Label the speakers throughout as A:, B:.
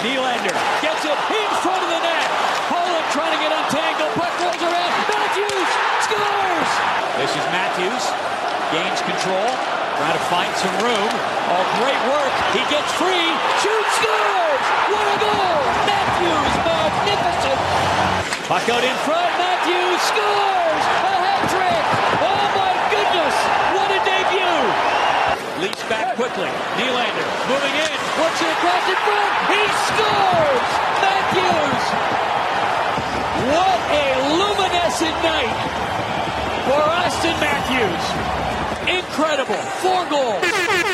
A: Nylander gets it in front of the net. Holland trying to get untangled. Puck rolls around. Matthews scores! This is Matthews. Gains control. Trying to find some room. Oh, great work. He gets free. Shoots, scores! What a goal! Matthews, magnificent! Puck out in front. Matthews scores! A hat trick! Oh my goodness! What a debut! Leafs back quickly. Nylander moving in. Works it across in front. He scores! Matthews! What a luminescent night for Austin Matthews. Incredible. 4 goals.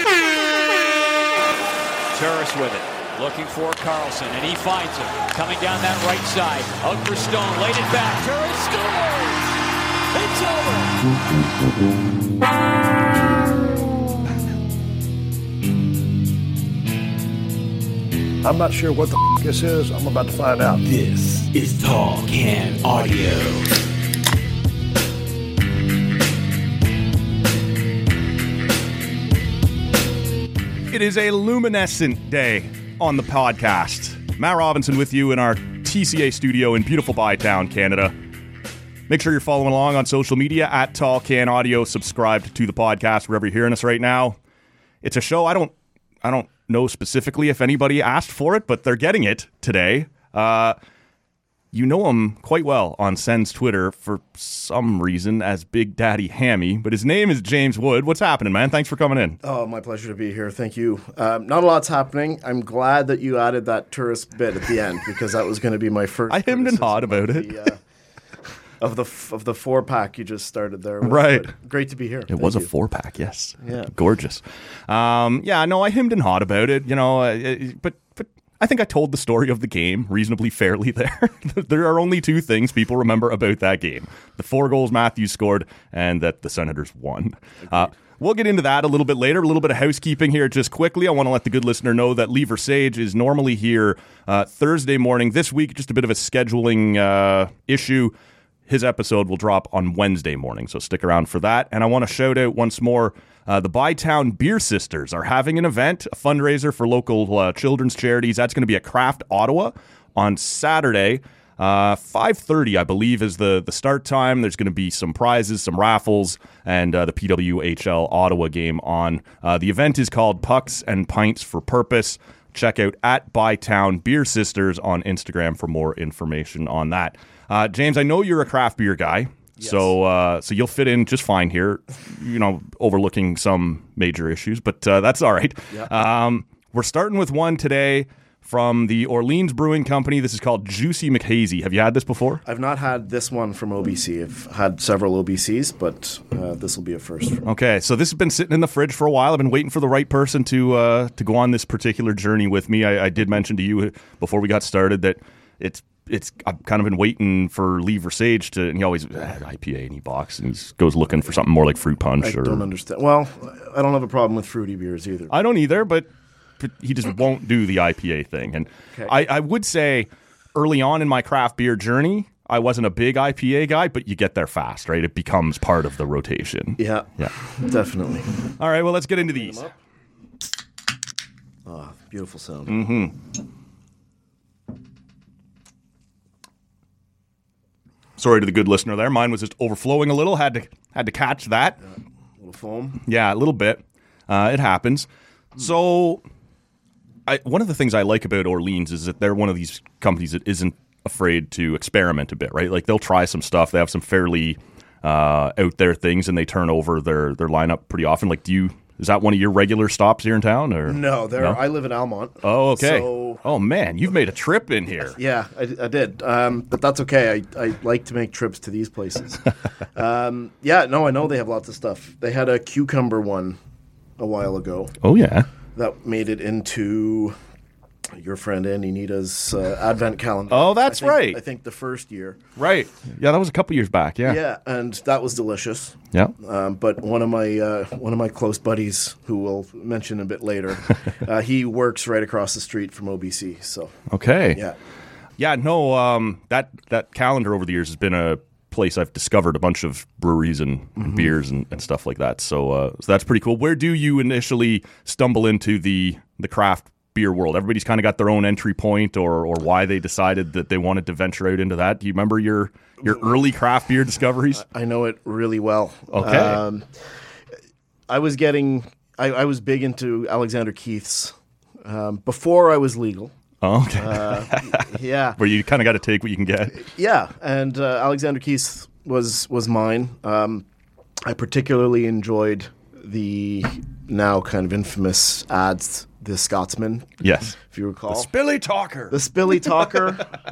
A: Turris with it. Looking for Carlson, and he finds him. Coming down that right side. Out for Stone. Laid it back. Turris
B: scores. It's over. I'm not sure what the this is. I'm about to find out.
C: This is Tall Can Audio.
D: It is a luminescent day on the podcast. Matt Robinson with you in our TCA studio in beautiful Bytown, Canada. Make sure you're following along on social media at Tall Can Audio. Subscribe to the podcast wherever you're hearing us right now. It's a show I don't know specifically if anybody asked for it, but they're getting it today. You know him quite well on Sen's Twitter for some reason as Big Daddy Hammy, but his name is James Wood. What's happening, man? Thanks for coming in.
B: Oh, my pleasure to be here. Thank you. Not a lot's happening. I'm glad that you added that tourist bit at the end because that was going to be my first.
D: I hemmed and hawed about it.
B: Of the 4-pack you just started there.
D: Right.
B: Great to be here.
D: It was a 4-pack, yes.
B: Yeah.
D: Gorgeous. I hemmed and hawed about it, but I think I told the story of the game reasonably fairly there. There are only 2 things people remember about that game. The 4 goals Matthews scored and that the Senators won. We'll get into that a little bit later. A little bit of housekeeping here just quickly. I want to let the good listener know that Lee Versage is normally here Thursday morning. This week, just a bit of a scheduling issue. His episode will drop on Wednesday morning, so stick around for that. And I want to shout out once more, the Bytown Beer Sisters are having an event, a fundraiser for local children's charities. That's going to be at Craft Ottawa on Saturday. 5:30, I believe, is the start time. There's going to be some prizes, some raffles, and the PWHL Ottawa game on. The event is called Pucks and Pints for Purpose. Check out at Bytown Beer Sisters on Instagram for more information on that. James, I know you're a craft beer guy.
B: Yes.
D: So you'll fit in just fine here, overlooking some major issues, but that's all right.
B: Yeah.
D: We're starting with one today from the Orleans Brewing Company. This is called Juicy McHazy. Have you had this before?
B: I've not had this one from OBC. I've had several OBCs, but this will be a first.
D: Okay, so this has been sitting in the fridge for a while. I've been waiting for the right person to go on this particular journey with me. I did mention to you before we got started that I've kind of been waiting for Lee Versage to, and he always IPA and he box and he goes looking for something more like fruit punch.
B: I don't understand. Well, I don't have a problem with fruity beers either.
D: I don't either, but he just won't do the IPA thing. And
B: okay.
D: I would say early on in my craft beer journey, I wasn't a big IPA guy, but you get there fast, right? It becomes part of the rotation.
B: Yeah, definitely.
D: All right, well, let's get into these.
B: Oh, beautiful sound.
D: Mm-hmm. Sorry to the good listener there. Mine was just overflowing a little. Had to catch that.
B: A little foam.
D: Yeah, a little bit. It happens. So, one of the things I like about Orleans is that they're one of these companies that isn't afraid to experiment a bit, right? Like they'll try some stuff. They have some fairly out there things, and they turn over their lineup pretty often. Like, is that one of your regular stops here in town? Or
B: no? I live in Almont.
D: Oh, okay.
B: So,
D: oh man, you've made a trip in here.
B: Yeah, I did. But that's okay. I like to make trips to these places. I know they have lots of stuff. They had a cucumber one a while ago.
D: Oh yeah.
B: That made it into your friend Andy Nita's advent calendar.
D: Oh, that's right.
B: I think the first year.
D: Right. Yeah, that was a couple years back. Yeah.
B: Yeah, and that was delicious.
D: Yeah.
B: But one of my close buddies, who we'll mention a bit later, he works right across the street from OBC. So.
D: Okay.
B: Yeah.
D: Yeah. No. That calendar over the years has been a place I've discovered a bunch of breweries and beers and stuff like that. So that's pretty cool. Where do you initially stumble into the craft beer world? Everybody's kind of got their own entry point or why they decided that they wanted to venture out into that. Do you remember your early craft beer discoveries?
B: I know it really well.
D: Okay.
B: I was big into Alexander Keith's before I was legal.
D: Oh, okay.
B: Yeah.
D: Where you kind of got to take what you can get.
B: Yeah, and Alexander Keith's was mine. I particularly enjoyed the now kind of infamous ads, the Scotsman.
D: Yes.
B: If you recall.
D: Spilly Talker.
B: The Spilly Talker.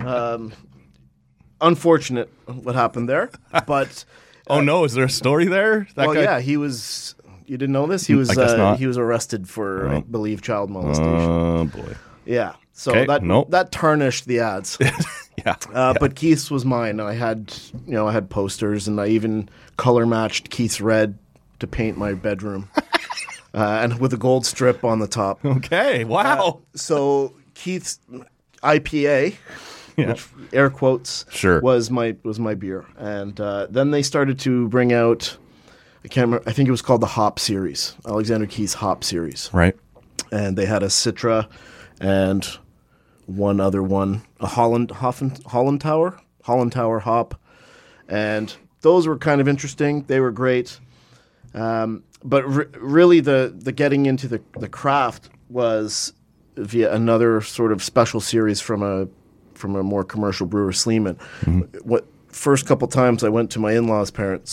B: Unfortunate what happened there, but
D: Oh no, is there a story there? That guy?
B: yeah, he was. You didn't know this? He was.
D: I guess not.
B: He was arrested for, I believe, child molestation.
D: Oh boy.
B: Yeah, so
D: Okay,
B: that tarnished the ads.
D: Yeah.
B: But Keith's was mine. I had posters, and I even color matched Keith's red to paint my bedroom, and with a gold strip on the top.
D: Okay. Wow.
B: So Keith's IPA.
D: Yeah.
B: Which, air quotes,
D: Sure.
B: was my beer, and then they started to bring out. I can't remember. I think it was called the Hop Series, Alexander Keith's Hop Series,
D: Right.
B: and they had a Citra and one other one, a Hollandtower hop, and those were kind of interesting. They were great, but really the getting into the craft was via another sort of special series from a more commercial brewer, Sleeman. What first couple times I went to my in-laws'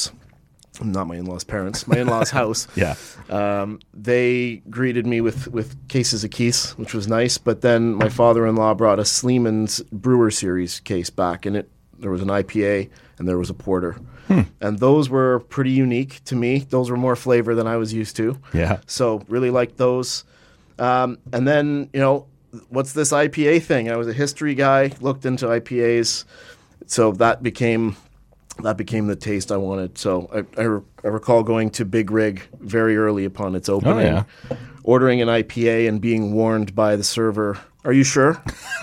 B: house.
D: Yeah.
B: They greeted me with cases of Keith's, which was nice. But then my father-in-law brought a Sleeman's Brewer Series case back, and there was an IPA and there was a porter, and those were pretty unique to me. Those were more flavor than I was used to.
D: Yeah.
B: So really liked those. And then what's this IPA thing? I was a history guy, looked into IPAs, so that became the taste I wanted. So I recall going to Big Rig very early upon its opening, ordering an IPA and being warned by the server, "Are you sure?"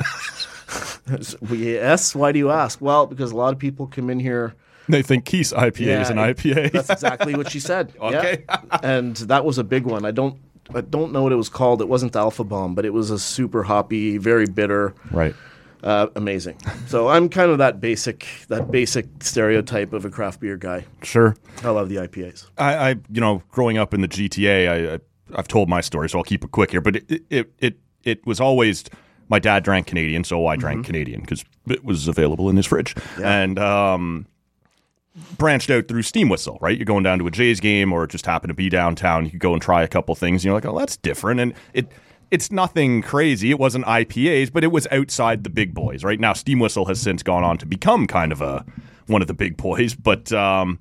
B: Yes. Why do you ask? Well, because a lot of people come in here.
D: They think Keith's IPA is an IPA.
B: That's exactly what she said.
D: Okay.
B: Yeah. And that was a big one. I don't know what it was called. It wasn't Alpha Bomb, but it was a super hoppy, very bitter.
D: Right.
B: Amazing. So I'm kind of that basic stereotype of a craft beer guy.
D: Sure.
B: I love the IPAs.
D: I growing up in the GTA, I've told my story, so I'll keep it quick here. But it was always my dad drank Canadian, so I drank Canadian because it was available in his fridge, and branched out through Steam Whistle. Right, you're going down to a Jays game or just happen to be downtown. You could go and try a couple things. And you're like, oh, that's different, and It's nothing crazy. It wasn't IPAs, but it was outside the big boys. Right now, Steam Whistle has since gone on to become kind of one of the big boys. But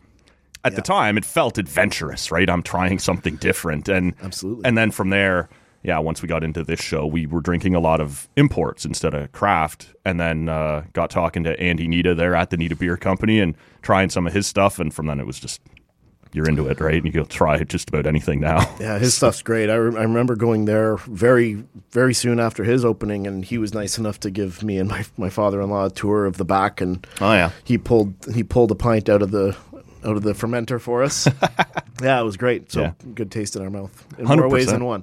D: at the time, it felt adventurous. Right, I'm trying something different, and
B: absolutely.
D: And then from there, once we got into this show, we were drinking a lot of imports instead of craft, and then got talking to Andy Nita there at the Nita Beer Company and trying some of his stuff, and from then it was just. You're into it, right? And you can try just about anything now. Yeah,
B: his stuff's great. I remember going there very, very soon after his opening, and he was nice enough to give me and my father-in-law a tour of the back. And he pulled a pint out of the fermenter for us. Yeah, it was great. So good taste in our mouth in 100%. More ways than one.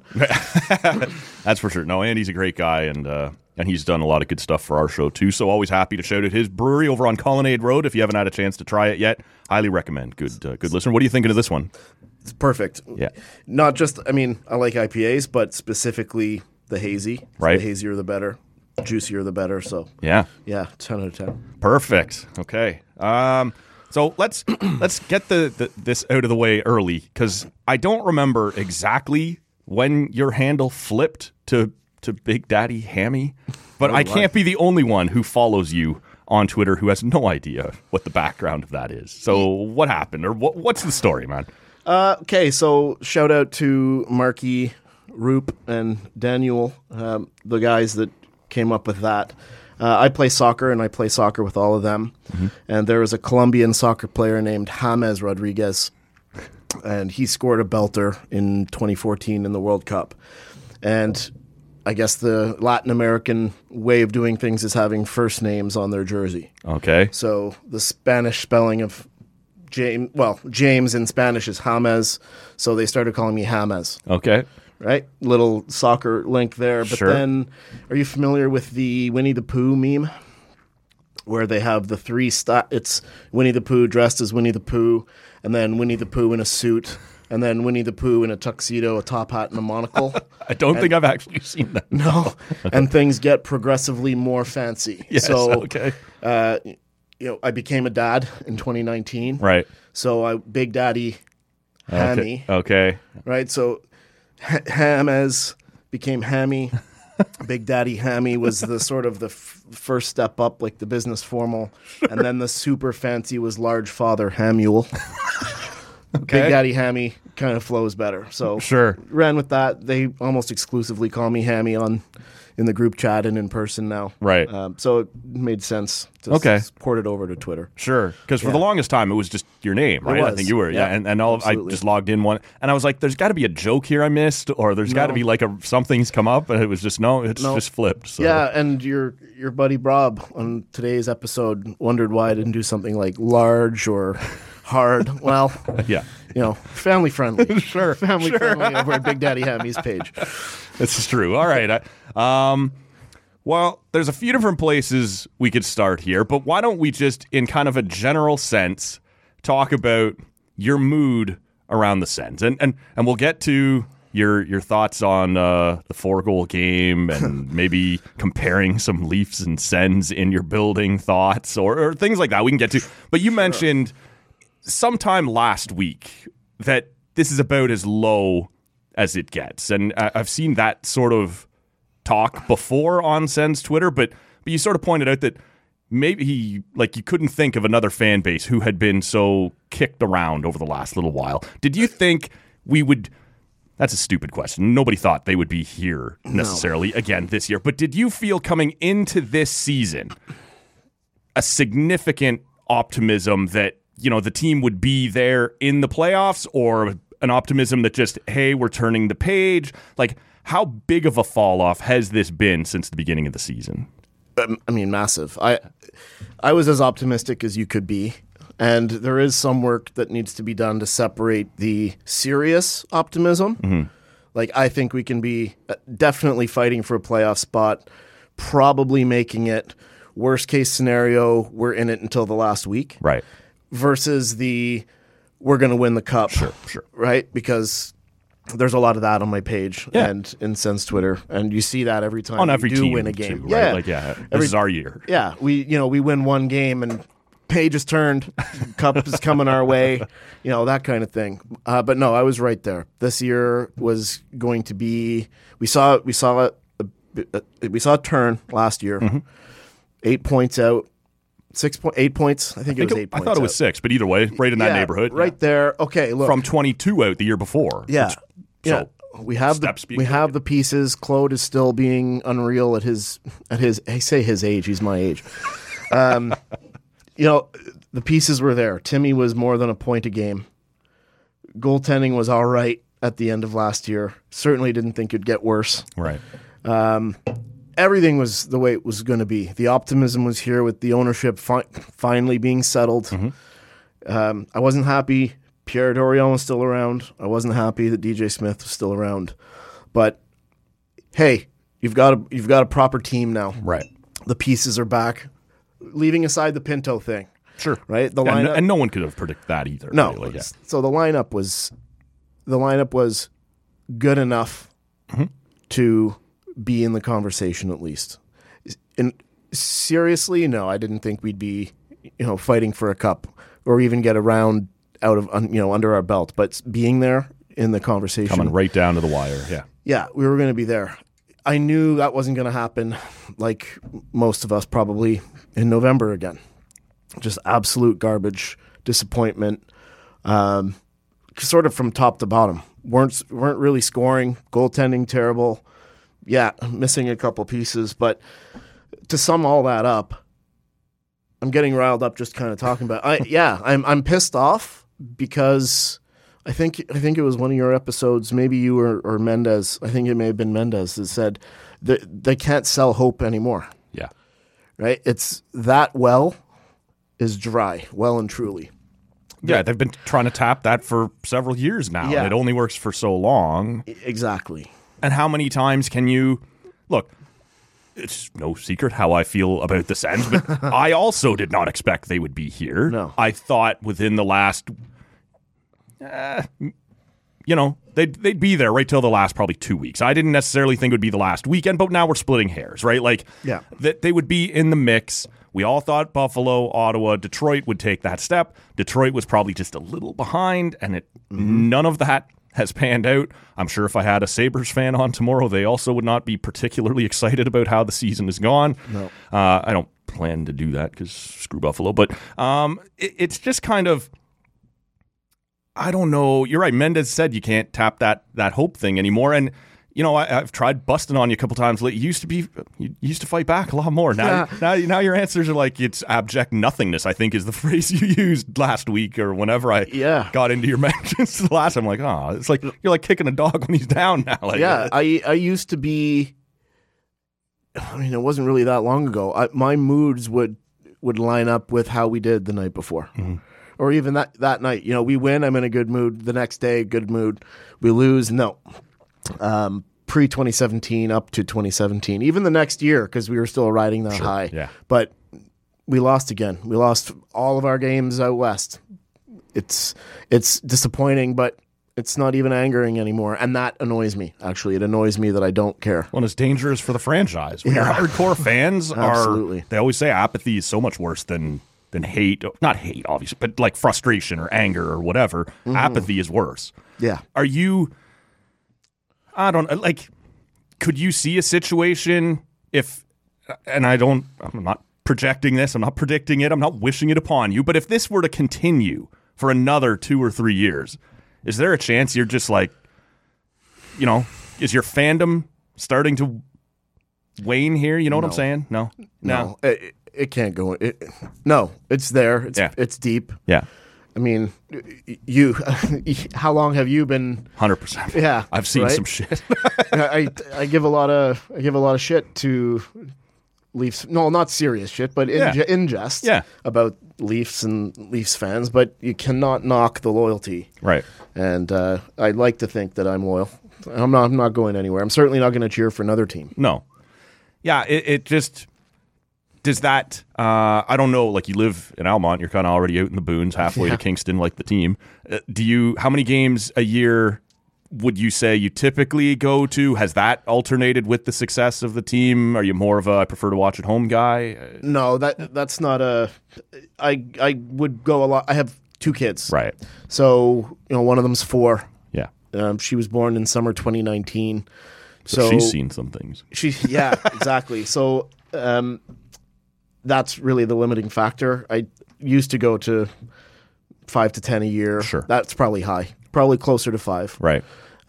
D: That's for sure. No, Andy's a great guy, and he's done a lot of good stuff for our show too. So always happy to shout at his brewery over on Colonnade Road. If you haven't had a chance to try it yet, highly recommend. Good listener. What are you thinking of this one?
B: It's perfect.
D: Yeah.
B: Not just, I like IPAs, but specifically the hazy.
D: Right.
B: The hazier the better. Juicier the better. So
D: yeah,
B: 10 out of 10.
D: Perfect. Okay. So let's get this out of the way early, because I don't remember exactly when your handle flipped to Big Daddy Hammy, but I can't be the only one who follows you on Twitter who has no idea what the background of that is. So what happened, or what's the story, man?
B: Okay, so shout out to Marky, Roop, and Daniel, the guys that came up with that. I play soccer, and I play soccer with all of them. Mm-hmm. And there was a Colombian soccer player named James Rodriguez, and he scored a belter in 2014 in the World Cup. And I guess the Latin American way of doing things is having first names on their jersey.
D: Okay.
B: So the Spanish spelling of James in Spanish is James, so they started calling me James.
D: Okay.
B: right? Little soccer link there. But
D: Sure.
B: then, are you familiar with the Winnie the Pooh meme? Where they have the three it's Winnie the Pooh dressed as Winnie the Pooh, and then Winnie the Pooh in a suit, and then Winnie the Pooh in a tuxedo, a top hat, and a monocle.
D: I don't think I've actually seen that.
B: No. And things get progressively more fancy.
D: Yes,
B: so,
D: okay.
B: I became a dad in 2019.
D: Right.
B: So Big Daddy Hammy.
D: Okay.
B: Right? So Hamez became Hammy. Big Daddy Hammy was the sort of the first step up, like the business formal. And then the super fancy was Large Father Hamuel.
D: Okay.
B: Big Daddy Hammy kind of flows better. So
D: Sure.
B: ran with that. They almost exclusively call me Hammy in the group chat and in person now.
D: Right.
B: So it made sense to
D: Okay.
B: port it over to Twitter.
D: Sure, because for the longest time it was just your name, right? I
B: was.
D: think you were,
B: Yeah,
D: and I
B: absolutely.
D: just logged in one, and I was like, "There's got to be a joke here I missed, or there's got to be like something's come up," and it was just it's just flipped. So.
B: Yeah, and your buddy Rob on today's episode wondered why I didn't do something like large or hard. Well,
D: yeah,
B: family friendly.
D: Sure,
B: family friendly over at Big Daddy Hammy's page.
D: this is true. All right, well, there's a few different places we could start here, but why don't we just, in kind of a general sense, talk about your mood around the Sens, and we'll get to your thoughts on the 4-goal game and maybe comparing some Leafs and Sens in your building thoughts or things like that we can get to. But you mentioned sometime last week that this is about as low as it gets, and I've seen that sort of talk before on Sens Twitter, but you sort of pointed out that maybe you couldn't think of another fan base who had been so kicked around over the last little while. Did you think we would? That's a stupid question. Nobody thought they would be here necessarily again this year. But did you feel coming into this season a significant optimism that the team would be there in the playoffs, or an optimism that just, hey, we're turning the page? Like, how big of a fall off has this been since the beginning of the season?
B: I mean, massive. I was as optimistic as you could be, and there is some work that needs to be done to separate the serious optimism. Mm-hmm. Like, I think we can be definitely fighting for a playoff spot, probably making it. Worst case scenario, we're in it until the last week.
D: Right.
B: Versus we're going to win the cup.
D: Sure.
B: Right? Because there's a lot of that on my page and in Sens Twitter, and you see that every time
D: on every
B: we do
D: team
B: win a game.
D: Too, right? This is our year.
B: Yeah, we win one game and page is turned, cup is coming our way, that kind of thing. But no, I was right there. This year was going to be. We saw a turn last year. Mm-hmm. 8 points out. 8 points. I think it was 8 points.
D: I thought it was 6, but either way, right in that neighborhood.
B: Right there. Okay, look.
D: From 22 out the year before.
B: Yeah.
D: So
B: we have the pieces. Claude is still being unreal at his I say his age, he's my age. The pieces were there. Timmy was more than a point a game. Goaltending was all right at the end of last year. Certainly didn't think it'd get worse.
D: Right.
B: Everything was the way it was going to be. The optimism was here with the ownership finally being settled. Mm-hmm. I wasn't happy Pierre Dorion was still around. I wasn't happy that DJ Smith was still around. But hey, you've got a proper team now.
D: Right.
B: The pieces are back. Leaving aside the Pinto thing.
D: Sure.
B: Right? The lineup,
D: and no one could have predicted that either.
B: No.
D: Really. Yeah.
B: So the lineup was good enough to be in the conversation at least. And seriously, no, I didn't think we'd be, fighting for a cup or even get a round out of, under our belt. But being there in the conversation,
D: coming right down to the wire. Yeah.
B: Yeah, we were going to be there. I knew that wasn't going to happen, like most of us probably, in November again. Just absolute garbage, disappointment, sort of from top to bottom. Weren't really scoring, goaltending terrible. Yeah, missing a couple pieces, but to sum all that up, I'm getting riled up just kind of talking about. I'm pissed off because I think it was one of your episodes, maybe you or Mendez. I think it may have been Mendez that said that they can't sell hope anymore.
D: Yeah,
B: right. It's that well is dry, well and truly.
D: Yeah, they've been trying to tap that for several years now.
B: Yeah.
D: It only works for so long.
B: Exactly.
D: And how many times can you look? It's no secret how I feel about the Sens, but I also did not expect they would be here.
B: No.
D: I thought within the last, they'd be there right till the last probably 2 weeks. I didn't necessarily think it would be the last weekend, but now we're splitting hairs, right? Like,
B: Yeah.
D: that they would be in the mix. We all thought Buffalo, Ottawa, Detroit would take that step. Detroit was probably just a little behind, and none of that has panned out. I'm sure if I had a Sabres fan on tomorrow, they also would not be particularly excited about how the season has gone.
B: No.
D: I don't plan to do that because screw Buffalo. But it's just kind of, I don't know. You're right. Mendez said you can't tap that hope thing anymore. And, I've tried busting on you a couple times. You used to fight back a lot more. Now your answers are like, it's abject nothingness, I think is the phrase you used last week or whenever I got into your mentions the last time. I'm like, oh, it's like you're like kicking a dog when he's down now. Like,
B: I used to be, it wasn't really that long ago. My moods would line up with how we did the night before. Mm-hmm. Or even that night. We win, I'm in a good mood. The next day, good mood. We lose, no. Pre-2017 up to 2017. Even the next year, because we were still riding that high.
D: Yeah.
B: But we lost again. We lost all of our games out west. It's disappointing, but it's not even angering anymore. And that annoys me, actually. It annoys me that I don't care.
D: Well, it's dangerous for the franchise. When your hardcore fans
B: Absolutely.
D: They always say apathy is so much worse than hate. Not hate, obviously, but like frustration or anger or whatever. Mm-hmm. Apathy is worse.
B: Yeah.
D: Are you... I don't like. Could you see a situation if, and I'm not projecting this, I'm not predicting it, I'm not wishing it upon you, but if this were to continue for another 2 or 3 years, is there a chance you're just like, is your fandom starting to wane here? You know what I'm saying? No.
B: It can't go. No, it's there. It's deep.
D: Yeah.
B: I mean, how long have you been?
D: 100%.
B: Yeah,
D: I've seen some shit.
B: I give a lot of shit to Leafs. No, not serious shit, but in jest.
D: Yeah.
B: About Leafs and Leafs fans. But you cannot knock the loyalty.
D: Right.
B: And I'd like to think that I'm loyal. I'm not going anywhere. I'm certainly not going to cheer for another team.
D: No. Yeah. It just. Does that, I don't know, like you live in Almont, you're kind of already out in the boons, halfway to Kingston, like the team. How many games a year would you say you typically go to? Has that alternated with the success of the team? Are you more of a I prefer to watch at home guy?
B: No, that's not I would go a lot. I have 2 kids.
D: Right.
B: So, one of them's 4.
D: Yeah.
B: She was born in summer 2019.
D: So she's seen some things.
B: Exactly. So, that's really the limiting factor. I used to go to 5 to 10 a year.
D: Sure.
B: That's probably high. Probably closer to 5.
D: Right.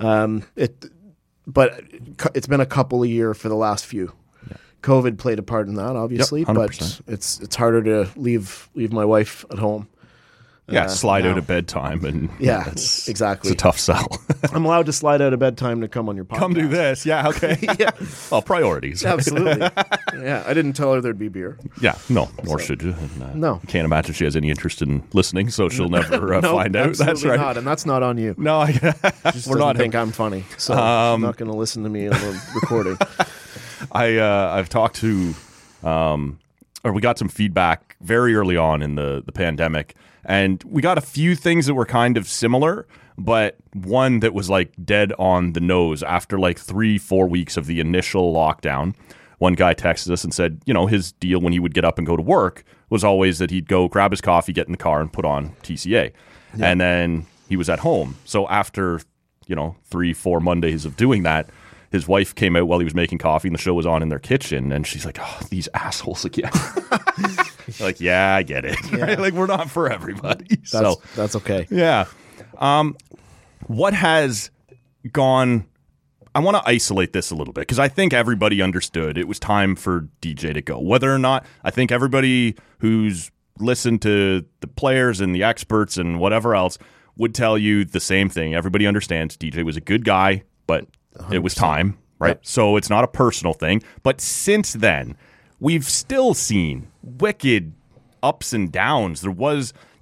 B: But it's been a couple a year for the last few. Yeah. COVID played a part in that, obviously, but it's harder to leave my wife at home.
D: Slide out of bedtime and
B: exactly.
D: It's a tough sell.
B: I'm allowed to slide out of bedtime to come on your podcast.
D: Come do this. Yeah, okay.
B: Yeah.
D: Well, priorities. Right?
B: Absolutely. Yeah, I didn't tell her there'd be beer.
D: Yeah, no, nor should you. And,
B: no.
D: Can't imagine she has any interest in listening, so she'll never find out. That's right.
B: Not, and that's not on you.
D: No,
B: we're not think I'm funny, so she's not going to listen to me on the recording.
D: I've talked to, or we got some feedback very early on in the pandemic. And we got a few things that were kind of similar, but one that was like dead on the nose after like 3-4 weeks of the initial lockdown. One guy texted us and said, his deal when he would get up and go to work was always that he'd go grab his coffee, get in the car and put on TCA. Yeah. And then he was at home. So after, 3-4 Mondays of doing that, his wife came out while he was making coffee and the show was on in their kitchen. And she's like, oh, these assholes again. Like, yeah, I get it. Yeah. Right? Like, we're not for everybody.
B: That's okay.
D: Yeah. What has gone... I want to isolate this a little bit because I think everybody understood it was time for DJ to go. Whether or not, I think everybody who's listened to the players and the experts and whatever else would tell you the same thing. Everybody understands DJ was a good guy, but 100%. It was time, right? Yep. So it's not a personal thing. But since then, we've still seen wicked ups and downs. There was,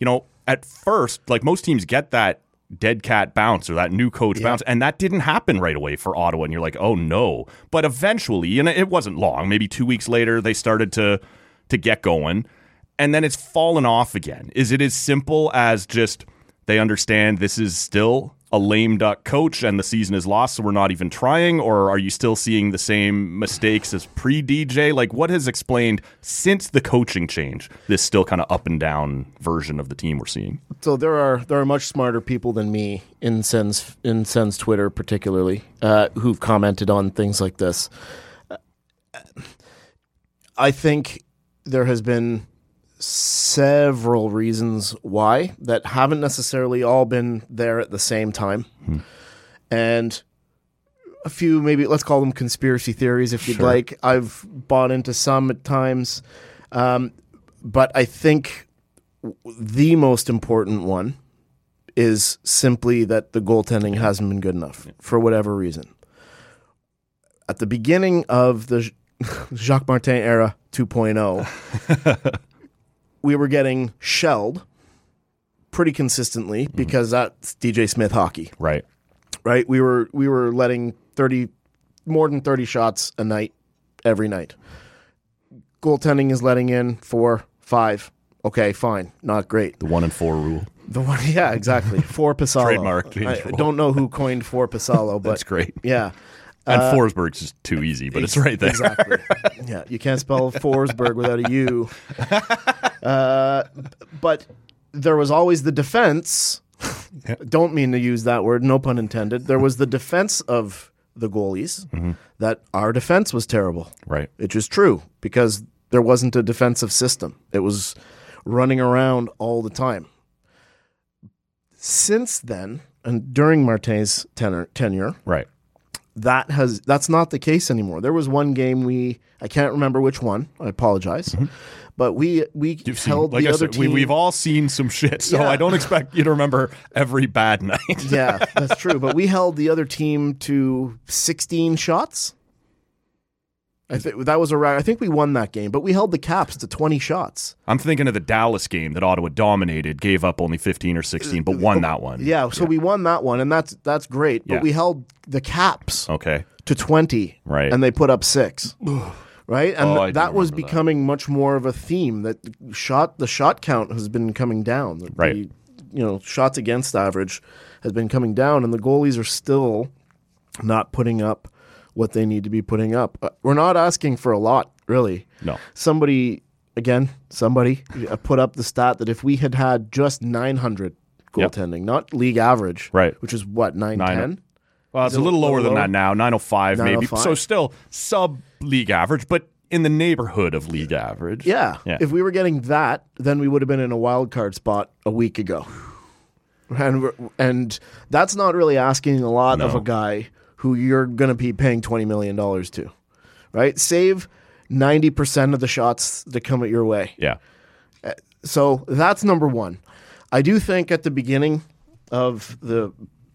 D: at first, like most teams get that dead cat bounce or that new coach bounce, and that didn't happen right away for Ottawa, and you're like, oh no. But eventually, and it wasn't long, maybe 2 weeks later, they started to get going, and then it's fallen off again. Is it as simple as just they understand this is still a lame duck coach and the season is lost, so we're not even trying? Or are you still seeing the same mistakes as pre-DJ? Like, what has explained since the coaching change this still kind of up and down version of the team we're seeing?
B: So there are much smarter people than me in Sens Twitter particularly who've commented on things like this. I think there has been several reasons why that haven't necessarily all been there at the same time. And a few, maybe let's call them conspiracy theories if you'd like. I've bought into some at times. But I think the most important one is simply that the goaltending hasn't been good enough for whatever reason. At the beginning of the Jacques Martin era 2.0, we were getting shelled pretty consistently because that's DJ Smith hockey.
D: Right.
B: We were letting more than 30 shots a night every night. Goaltending is letting in 4, 5. Okay, fine, not great.
D: The 1 and 4 rule.
B: The one, yeah, exactly. 4 Pasalo.
D: Trademark.
B: I don't know who coined 4 Pasalo, but
D: that's great.
B: Yeah.
D: And Forsberg's just too easy, but it's right there.
B: Exactly. Yeah, you can't spell Forsberg without a U. But there was always the defense. Don't mean to use that word, no pun intended. There was the defense of the goalies that our defense was terrible.
D: Right.
B: Which is true because there wasn't a defensive system. It was running around all the time. Since then, and during Martin's tenure,
D: right.
B: That's not the case anymore. There was one game I can't remember which one. I apologize, but we held the other team.
D: We've all seen some shit, so I don't expect you to remember every bad night.
B: Yeah, that's true. But we held the other team to 16 shots. I think that was I think we won that game, but we held the Caps to 20 shots.
D: I'm thinking of the Dallas game that Ottawa dominated, gave up only 15 or 16, but won that one.
B: Yeah, so we won that one, and that's great. But we held the Caps to 20,
D: right?
B: And they put up 6, right? And that was becoming
D: that.
B: Much more of a theme. That the shot count has been coming down.
D: Right.
B: Shots against average has been coming down, and the goalies are still not putting up what they need to be putting up. We're not asking for a lot, really.
D: No.
B: Somebody put up the stat that if we had just 900 goaltending, not league average,
D: right,
B: which is what, 910?
D: Well, it's a little lower than that now, 905 maybe. So still sub-league average, but in the neighborhood of league average.
B: Yeah. If we were getting that, then we would have been in a wild card spot a week ago. And that's not really asking a lot of a guy who you're going to be paying $20 million to, right? Save 90% of the shots that come at your way.
D: Yeah.
B: So that's number one. I do think at the beginning of the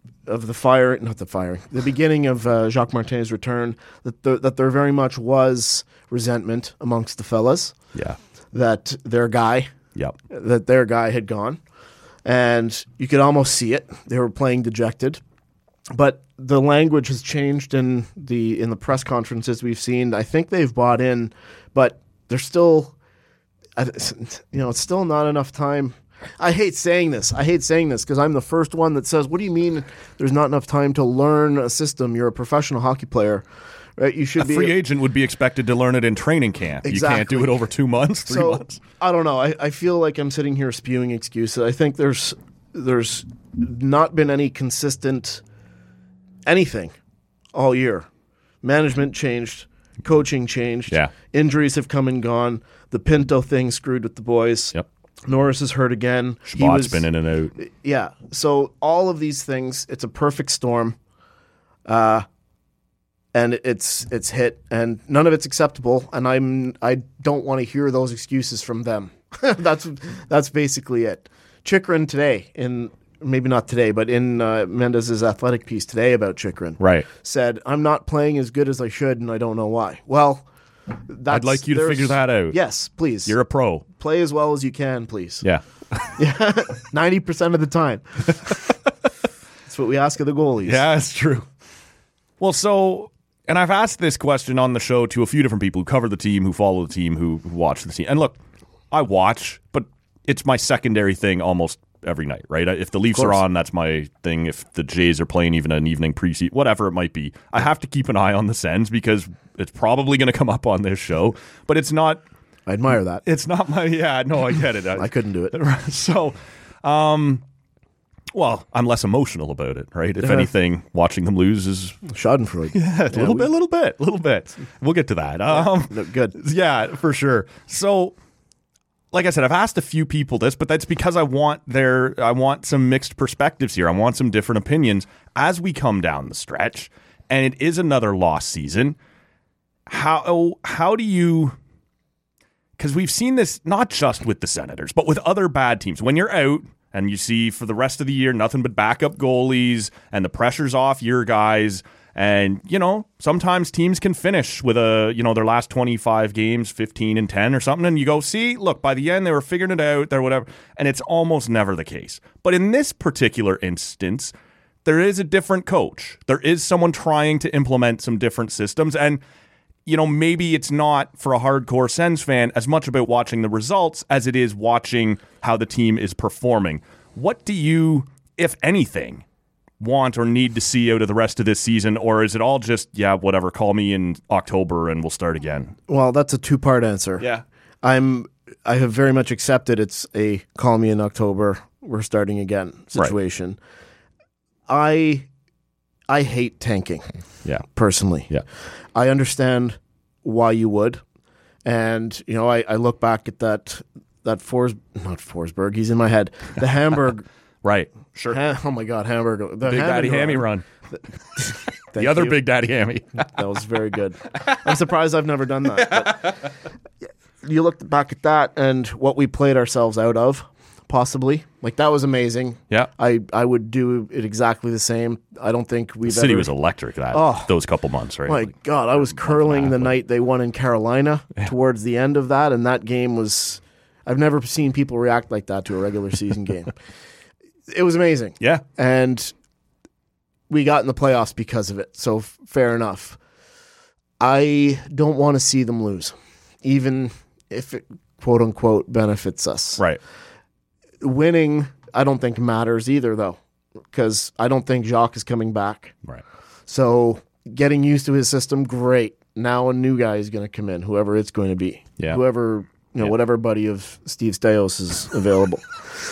B: beginning of Jacques Martin's return, that there very much was resentment amongst the fellas.
D: Yeah.
B: That their guy had gone. And you could almost see it. They were playing dejected. But the language has changed in the press conferences we've seen. I think they've bought in, but they're still, it's still not enough time. I hate saying this because I'm the first one that says, what do you mean there's not enough time to learn a system? You're a professional hockey player, right? You should
D: be. A free agent would be expected to learn it in training camp.
B: Exactly.
D: You can't do it over 2 months, 3 months.
B: I don't know. I feel like I'm sitting here spewing excuses. I think there's not been any consistent anything all year. Management changed, coaching changed, injuries have come and gone. The Pinto thing screwed with the boys.
D: Yep.
B: Norris is hurt again.
D: Shabbat's been in and out.
B: Yeah. So all of these things, it's a perfect storm. And it's hit, and none of it's acceptable. And I don't want to hear those excuses from them. That's basically it. Chychrun today, maybe not today, but in Mendez's Athletic piece today about Chychrun,
D: right,
B: said, "I'm not playing as good as I should, and I don't know why." Well,
D: I'd like you to figure that out.
B: Yes, please.
D: You're a pro.
B: Play as well as you can, please.
D: Yeah.
B: 90% of the time. That's what we ask of the goalies.
D: Yeah, it's true. Well, so, and I've asked this question on the show to a few different people who cover the team, who follow the team, who watch the team. And look, I watch, but it's my secondary thing almost every night, right? If the Leafs are on, that's my thing. If the Jays are playing even an evening preseason, whatever it might be, I have to keep an eye on the Sens because it's probably going to come up on this show. But it's not...
B: I admire that.
D: It's not my... Yeah, no, I get it.
B: I couldn't do it.
D: So, well, I'm less emotional about it, right? If anything, watching them lose is...
B: Schadenfreude.
D: Yeah, a little bit. We'll get to that.
B: No, good.
D: Yeah, for sure. So... Like I said, I've asked a few people this, but that's because I want some mixed perspectives here. I want some different opinions as we come down the stretch, and it is another lost season. How do you? Because we've seen this not just with the Senators, but with other bad teams. When you're out and you see for the rest of the year nothing but backup goalies, and the pressure's off your guys. And, sometimes teams can finish with their last 25 games, 15-10 or something. And you go, see, look, by the end, they were figuring it out, they're whatever. And it's almost never the case. But in this particular instance, there is a different coach. There is someone trying to implement some different systems. And, maybe it's not for a hardcore Sens fan as much about watching the results as it is watching how the team is performing. What do you, if anything, want or need to see out of the rest of this season, or is it all just, whatever, call me in October and we'll start again?
B: Well, that's a two-part answer.
D: Yeah.
B: I have very much accepted it's a call me in October, we're starting again situation. Right. I hate tanking.
D: Yeah.
B: Personally.
D: Yeah.
B: I understand why you would. And, I look back at that not Forsberg, he's in my head. The Hamburg.
D: Right. Sure.
B: Oh my God, Hamburg. The
D: Big Daddy Hammy run. The other Big Daddy Hammy.
B: That was very good. I'm surprised I've never done that. But you look back at that and what we played ourselves out of, possibly. Like, that was amazing.
D: Yeah.
B: I would do it exactly the same. I don't think we've
D: The city was electric those couple months, right?
B: My God, I was curling the night they won in Carolina towards the end of that, and that game was... I've never seen people react like that to a regular season game. It was amazing.
D: Yeah. And
B: we got in the playoffs because of it, so fair enough. I don't want to see them lose, even if it, quote-unquote, benefits us.
D: Right.
B: Winning, I don't think matters either, though, because I don't think Jacques is coming back.
D: Right.
B: So getting used to his system, great. Now a new guy is going to come in, whoever it's going to be.
D: Yeah.
B: Whoever, whatever buddy of Steve Stais is available.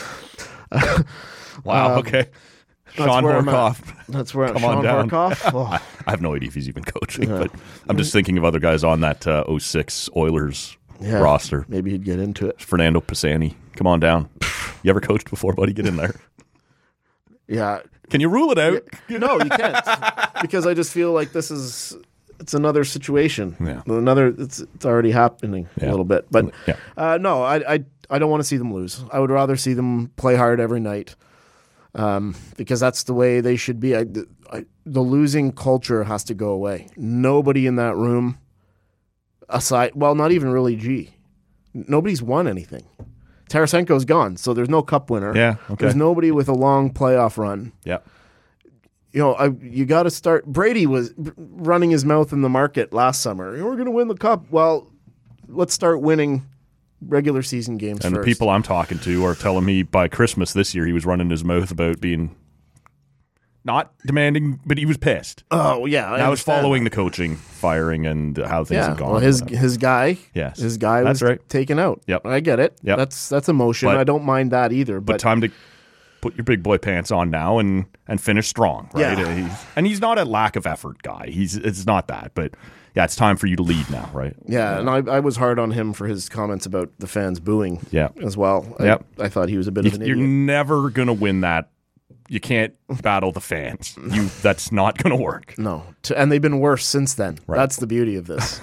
D: Wow, okay. Sean Horkoff.
B: That's where I'm
D: Come
B: Sean
D: on down.
B: Horkoff. Oh.
D: I have no idea if he's even coaching, but I'm just thinking of other guys on that 06 Oilers roster.
B: Maybe he'd get into it.
D: Fernando Pisani. Come on down. You ever coached before, buddy? Get in there.
B: Yeah.
D: Can you rule it out?
B: No, you can't. Because I just feel like it's another situation.
D: Yeah.
B: It's already happening a little bit. But no, I don't want to see them lose. I would rather see them play hard every night. Because that's the way they should be. The losing culture has to go away. Nobody in that room, not even really G. Nobody's won anything. Tarasenko's gone, so there's no cup winner.
D: Yeah, okay.
B: There's nobody with a long playoff run.
D: Yeah.
B: You got to start. Brady was running his mouth in the market last summer. We're going to win the cup. Well, let's start winning regular season games
D: and
B: first.
D: The people I'm talking to are telling me by Christmas this year he was running his mouth about being not demanding, but he was pissed.
B: Oh, yeah.
D: I was following the coaching firing and how things have gone.
B: Well, his guy
D: That's
B: was
D: right.
B: taken out.
D: Yep.
B: I get it.
D: Yep.
B: That's emotion. I don't mind that either.
D: But time to put your big boy pants on now and finish strong, right?
B: Yeah.
D: He's not a lack of effort guy. It's not that, but yeah, it's time for you to lead now, right?
B: Yeah, and I was hard on him for his comments about the fans booing as well. I thought he was a bit of an idiot.
D: You're never going to win that. You can't battle the fans. That's not going to work.
B: No, and they've been worse since then.
D: Right.
B: That's the beauty of this.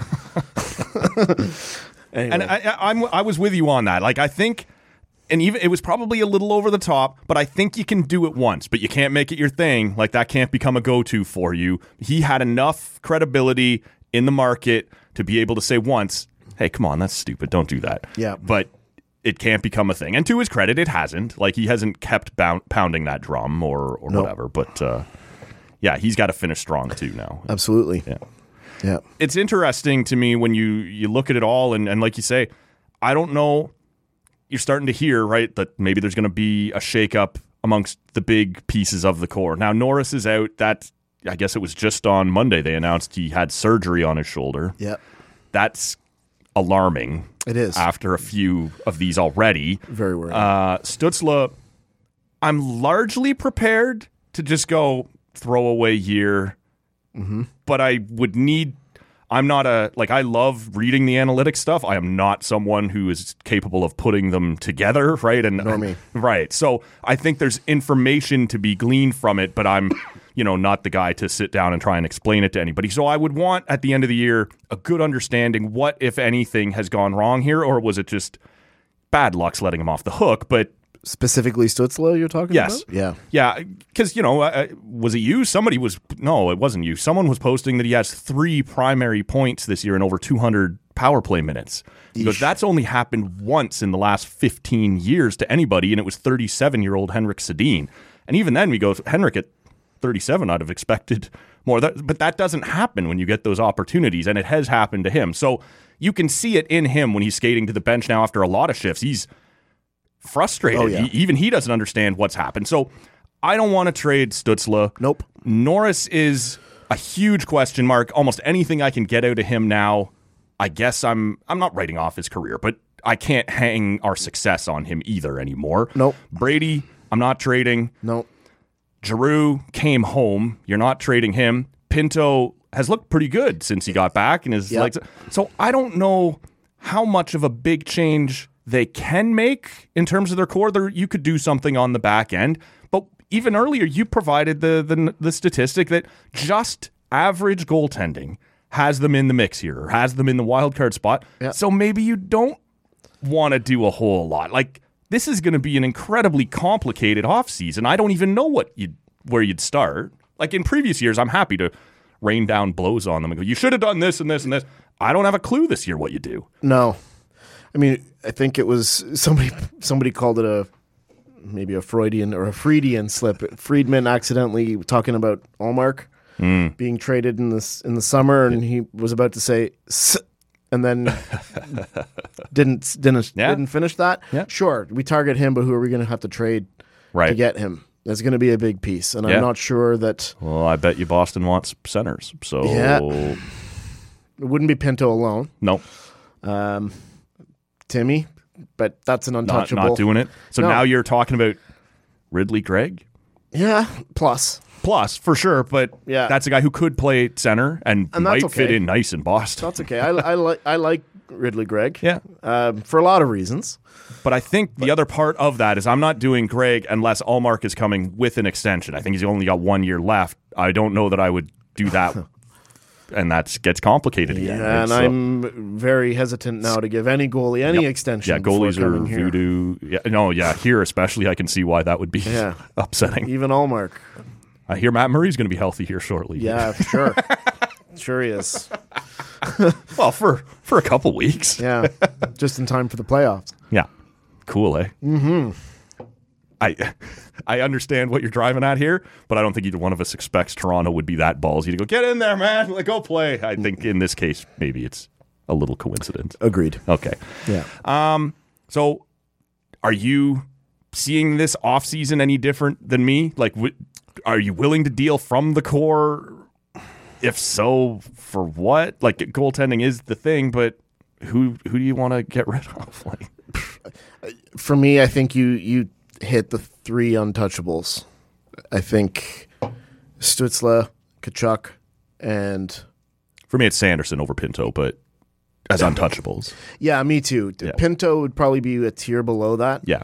B: Anyway.
D: And I was with you on that. Like, I think, and even it was probably a little over the top, but I think you can do it once, but you can't make it your thing. Like, that can't become a go-to for you. He had enough credibility in the market to be able to say once, hey, come on, that's stupid. Don't do that.
B: Yeah.
D: But it can't become a thing. And to his credit, it hasn't. Like, he hasn't kept pounding that drum or whatever. But, yeah, he's got to finish strong, too, now.
B: Absolutely.
D: Yeah.
B: Yeah.
D: It's interesting to me when you look at it all, and like you say, I don't know. You're starting to hear, right, that maybe there's going to be a shakeup amongst the big pieces of the core. Now, Norris is out. I guess it was just on Monday they announced he had surgery on his shoulder.
B: Yeah.
D: That's alarming.
B: It is.
D: After a few of these already.
B: Very worrying.
D: Stutzla, I'm largely prepared to just go throwaway year. Mm-hmm. But I would need... I'm not I love reading the analytics stuff. I am not someone who is capable of putting them together, right?
B: Nor me.
D: Right. So I think there's information to be gleaned from it, but I'm, not the guy to sit down and try and explain it to anybody. So I would want, at the end of the year, a good understanding what, if anything, has gone wrong here, or was it just bad luck's letting him off the hook? But
B: specifically Stutzla you're talking
D: yes.
B: about? Yeah.
D: Yeah, because, was it you? No, it wasn't you. Someone was posting that he has 3 primary points this year and over 200 power play minutes. He goes, that's only happened once in the last 15 years to anybody, and it was 37-year-old Henrik Sedin. And even then, we go, Henrik at 37, I'd have expected more. But that doesn't happen when you get those opportunities, and it has happened to him. So you can see it in him when he's skating to the bench now after a lot of shifts. He's frustrated.
B: Oh, yeah.
D: Even he doesn't understand what's happened. So I don't want to trade Stutzla.
B: Nope.
D: Norris is a huge question mark. Almost anything I can get out of him now, I guess I'm not writing off his career, but I can't hang our success on him either anymore.
B: Nope.
D: Brady, I'm not trading.
B: Nope.
D: Giroux came home. You're not trading him. Pinto has looked pretty good since he got back and his legs. So I don't know how much of a big change they can make in terms of their core. You could do something on the back end, but even earlier you provided the statistic that just average goaltending has them in the mix here, or has them in the wild card spot.
B: Yeah.
D: So maybe you don't want to do a whole lot. Like, this is going to be an incredibly complicated offseason. I don't even know where you'd start. Like in previous years, I'm happy to rain down blows on them and go, you should have done this and this and this. I don't have a clue this year what you do.
B: No. I mean, I think it was somebody called it maybe a Freudian or a Friedian slip. Friedman accidentally talking about Allmark being traded in the summer, and he was about to say and then didn't finish that.
D: Yeah.
B: Sure, we target him, but who are we going to have to trade to get him? That's going to be a big piece, and I'm not sure that.
D: Well, I bet you Boston wants centers. So
B: it wouldn't be Pinto alone.
D: No.
B: Timmy, but that's an untouchable.
D: Not doing it. So now you're talking about Ridley Gregg?
B: Yeah, plus,
D: for sure, but that's a guy who could play center and might fit in nice in Boston.
B: That's okay. I like Ridley Gregg.
D: Yeah.
B: For a lot of reasons.
D: But I think the other part of that is I'm not doing Gregg unless Allmark is coming with an extension. I think he's only got 1 year left. I don't know that I would do that. And that gets complicated again.
B: Yeah, and I'm very hesitant now to give any goalie any extension.
D: Yeah, goalies are
B: here.
D: voodoo. Here especially, I can see why that would be upsetting.
B: Even Allmark.
D: I hear Matt Murray's going to be healthy here shortly.
B: Yeah, for sure. Sure he is.
D: Well, for a couple weeks.
B: Yeah, just in time for the playoffs.
D: Yeah, cool, eh? Mm-hmm. I understand what you're driving at here, but I don't think either one of us expects Toronto would be that ballsy to go, get in there, man, go play. I think in this case, maybe it's a little coincidence.
B: Agreed.
D: Okay.
B: Yeah.
D: So are you seeing this offseason any different than me? Like, are you willing to deal from the core? If so, for what? Like, goaltending is the thing, but who do you want to get rid of? Like,
B: for me, I think you hit the 3 untouchables. I think Stutzla, Tkachuk, and...
D: For me, it's Sanderson over Pinto, but as untouchables.
B: Yeah, me too.
D: Yeah.
B: Pinto would probably be a tier below that.
D: Yeah.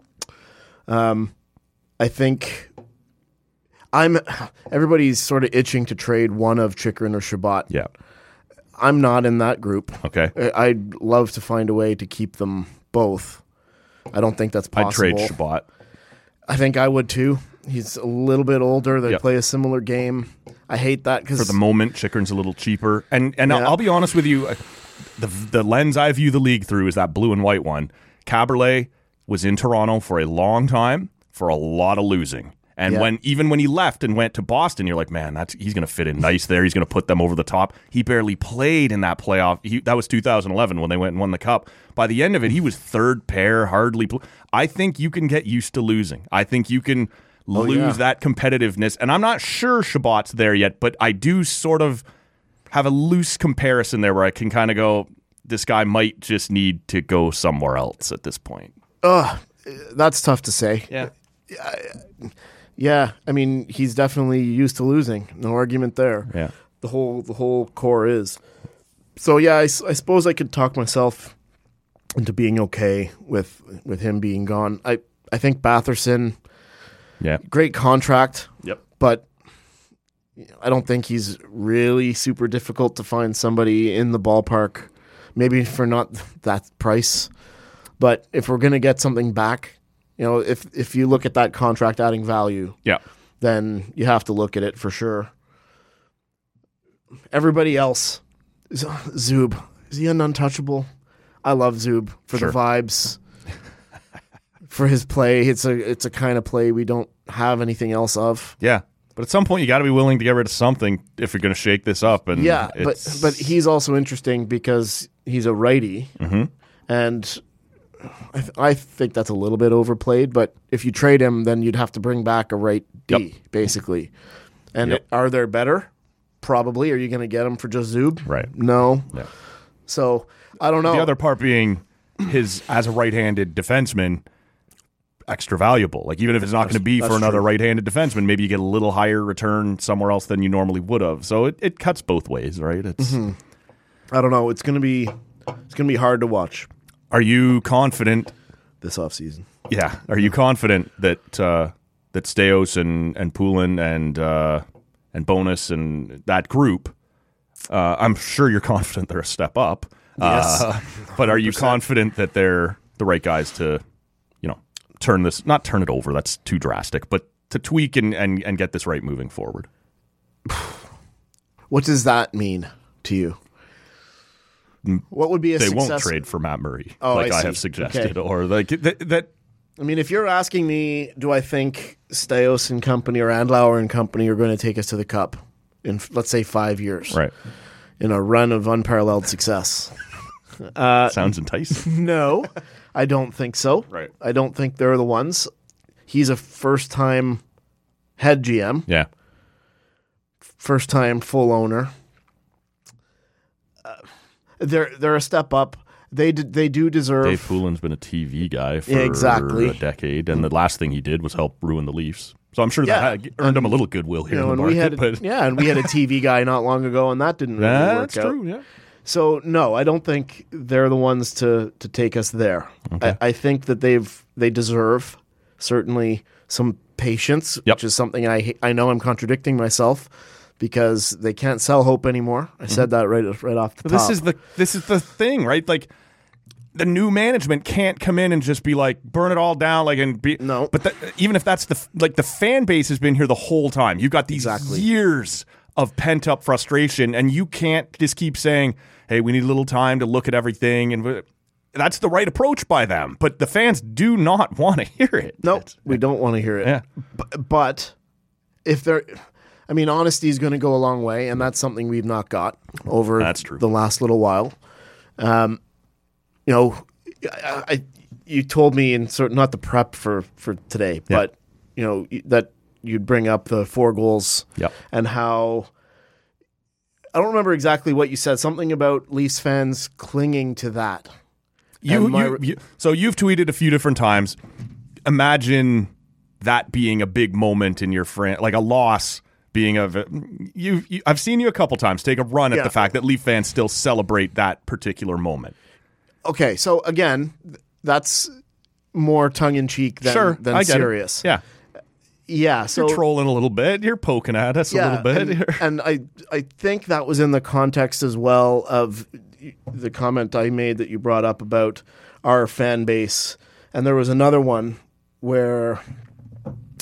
B: I think everybody's sort of itching to trade one of Chychrun or Shabbat.
D: Yeah.
B: I'm not in that group.
D: Okay.
B: I'd love to find a way to keep them both. I don't think that's possible.
D: I'd trade Shabbat.
B: I think I would too. He's a little bit older. They play a similar game. I hate that because
D: For the moment, Chychrun's a little cheaper. And I'll be honest with you, the lens I view the league through is that blue and white one. Caberlet was in Toronto for a long time for a lot of losing. And even when he left and went to Boston, you're like, man, he's going to fit in nice there. He's going to put them over the top. He barely played in that playoff. That was 2011 when they went and won the Cup. By the end of it, he was third pair, hardly. I think you can get used to losing. I think you can lose that competitiveness. And I'm not sure Chabot's there yet, but I do sort of have a loose comparison there where I can kind of go, this guy might just need to go somewhere else at this point.
B: That's tough to say.
D: Yeah.
B: Yeah, I mean, he's definitely used to losing. No argument there.
D: Yeah.
B: The whole core is. So yeah, I suppose I could talk myself into being okay with him being gone. I think Batherson, great contract.
D: Yep.
B: But I don't think he's really super difficult to find somebody in the ballpark. Maybe for not that price, but if we're gonna get something back. If you look at that contract adding value, then you have to look at it for sure. Everybody else, Zub, is he an untouchable? I love Zub for the vibes, for his play. It's a kind of play we don't have anything else of.
D: Yeah, but at some point you got to be willing to get rid of something if you're going to shake this up. And
B: but he's also interesting because he's a righty, and I think that's a little bit overplayed, but if you trade him, then you'd have to bring back a right D, basically. And are there better? Probably. Are you going to get him for just Zub?
D: Right.
B: No.
D: Yeah.
B: So, I don't know.
D: The other part being his, as a right-handed defenseman, extra valuable. Like, even if it's not going to be for another right-handed defenseman, maybe you get a little higher return somewhere else than you normally would have. So it cuts both ways, right? It's
B: I don't know. It's going to be hard to watch.
D: Are you confident
B: this offseason?
D: Yeah. Are you confident that that Staios and Poulin and Bonus and that group? I'm sure you're confident they're a step up.
B: Yes.
D: But are you confident that they're the right guys to, not turn it over? That's too drastic, but to tweak and get this right moving forward.
B: What does that mean to you? What would be a
D: they
B: success?
D: They won't trade for Matt Murray,
B: I
D: have suggested, or like that.
B: I mean, if you're asking me, do I think Staios and company or Andlauer and company are going to take us to the Cup in, let's say, 5 years?
D: Right.
B: In a run of unparalleled success.
D: Sounds enticing.
B: No, I don't think so.
D: Right.
B: I don't think they're the ones. He's a first-time head GM.
D: Yeah.
B: First-time full owner. They're a step up. They do deserve.
D: Dave Poulin's been a TV guy for
B: exactly
D: a decade, and the last thing he did was help ruin the Leafs. So I'm sure that earned him a little goodwill here in the market.
B: And we had a TV guy not long ago, and that didn't really work out.
D: That's true, yeah.
B: So no, I don't think they're the ones to take us there.
D: Okay.
B: I think that they deserve certainly some patience, which is something I know I'm contradicting myself. Because they can't sell hope anymore. I said that right off the top.
D: This is the thing, right? Like the new management can't come in and just be like burn it all down,
B: no.
D: But even if that's the fan base has been here the whole time. You've got these years of pent up frustration, and you can't just keep saying, "Hey, we need a little time to look at everything." And that's the right approach by them. But the fans do not want to hear it.
B: No, we don't want to hear it.
D: Yeah.
B: But if they're. I mean, honesty is going to go a long way, and that's something we've not got over the last little while. You told me in not the prep for today, but that you'd bring up the 4 goals and how I don't remember exactly what you said. Something about Leafs fans clinging to that.
D: So you've tweeted a few different times. Imagine that being a big moment in your like a loss. I've seen you a couple times take a run at the fact that Leaf fans still celebrate that particular moment.
B: Okay, so again, that's more tongue-in-cheek than serious.
D: Yeah.
B: Yeah, so
D: you're trolling a little bit. You're poking at us a little bit.
B: And I think that was in the context as well of the comment I made that you brought up about our fan base. And there was another one where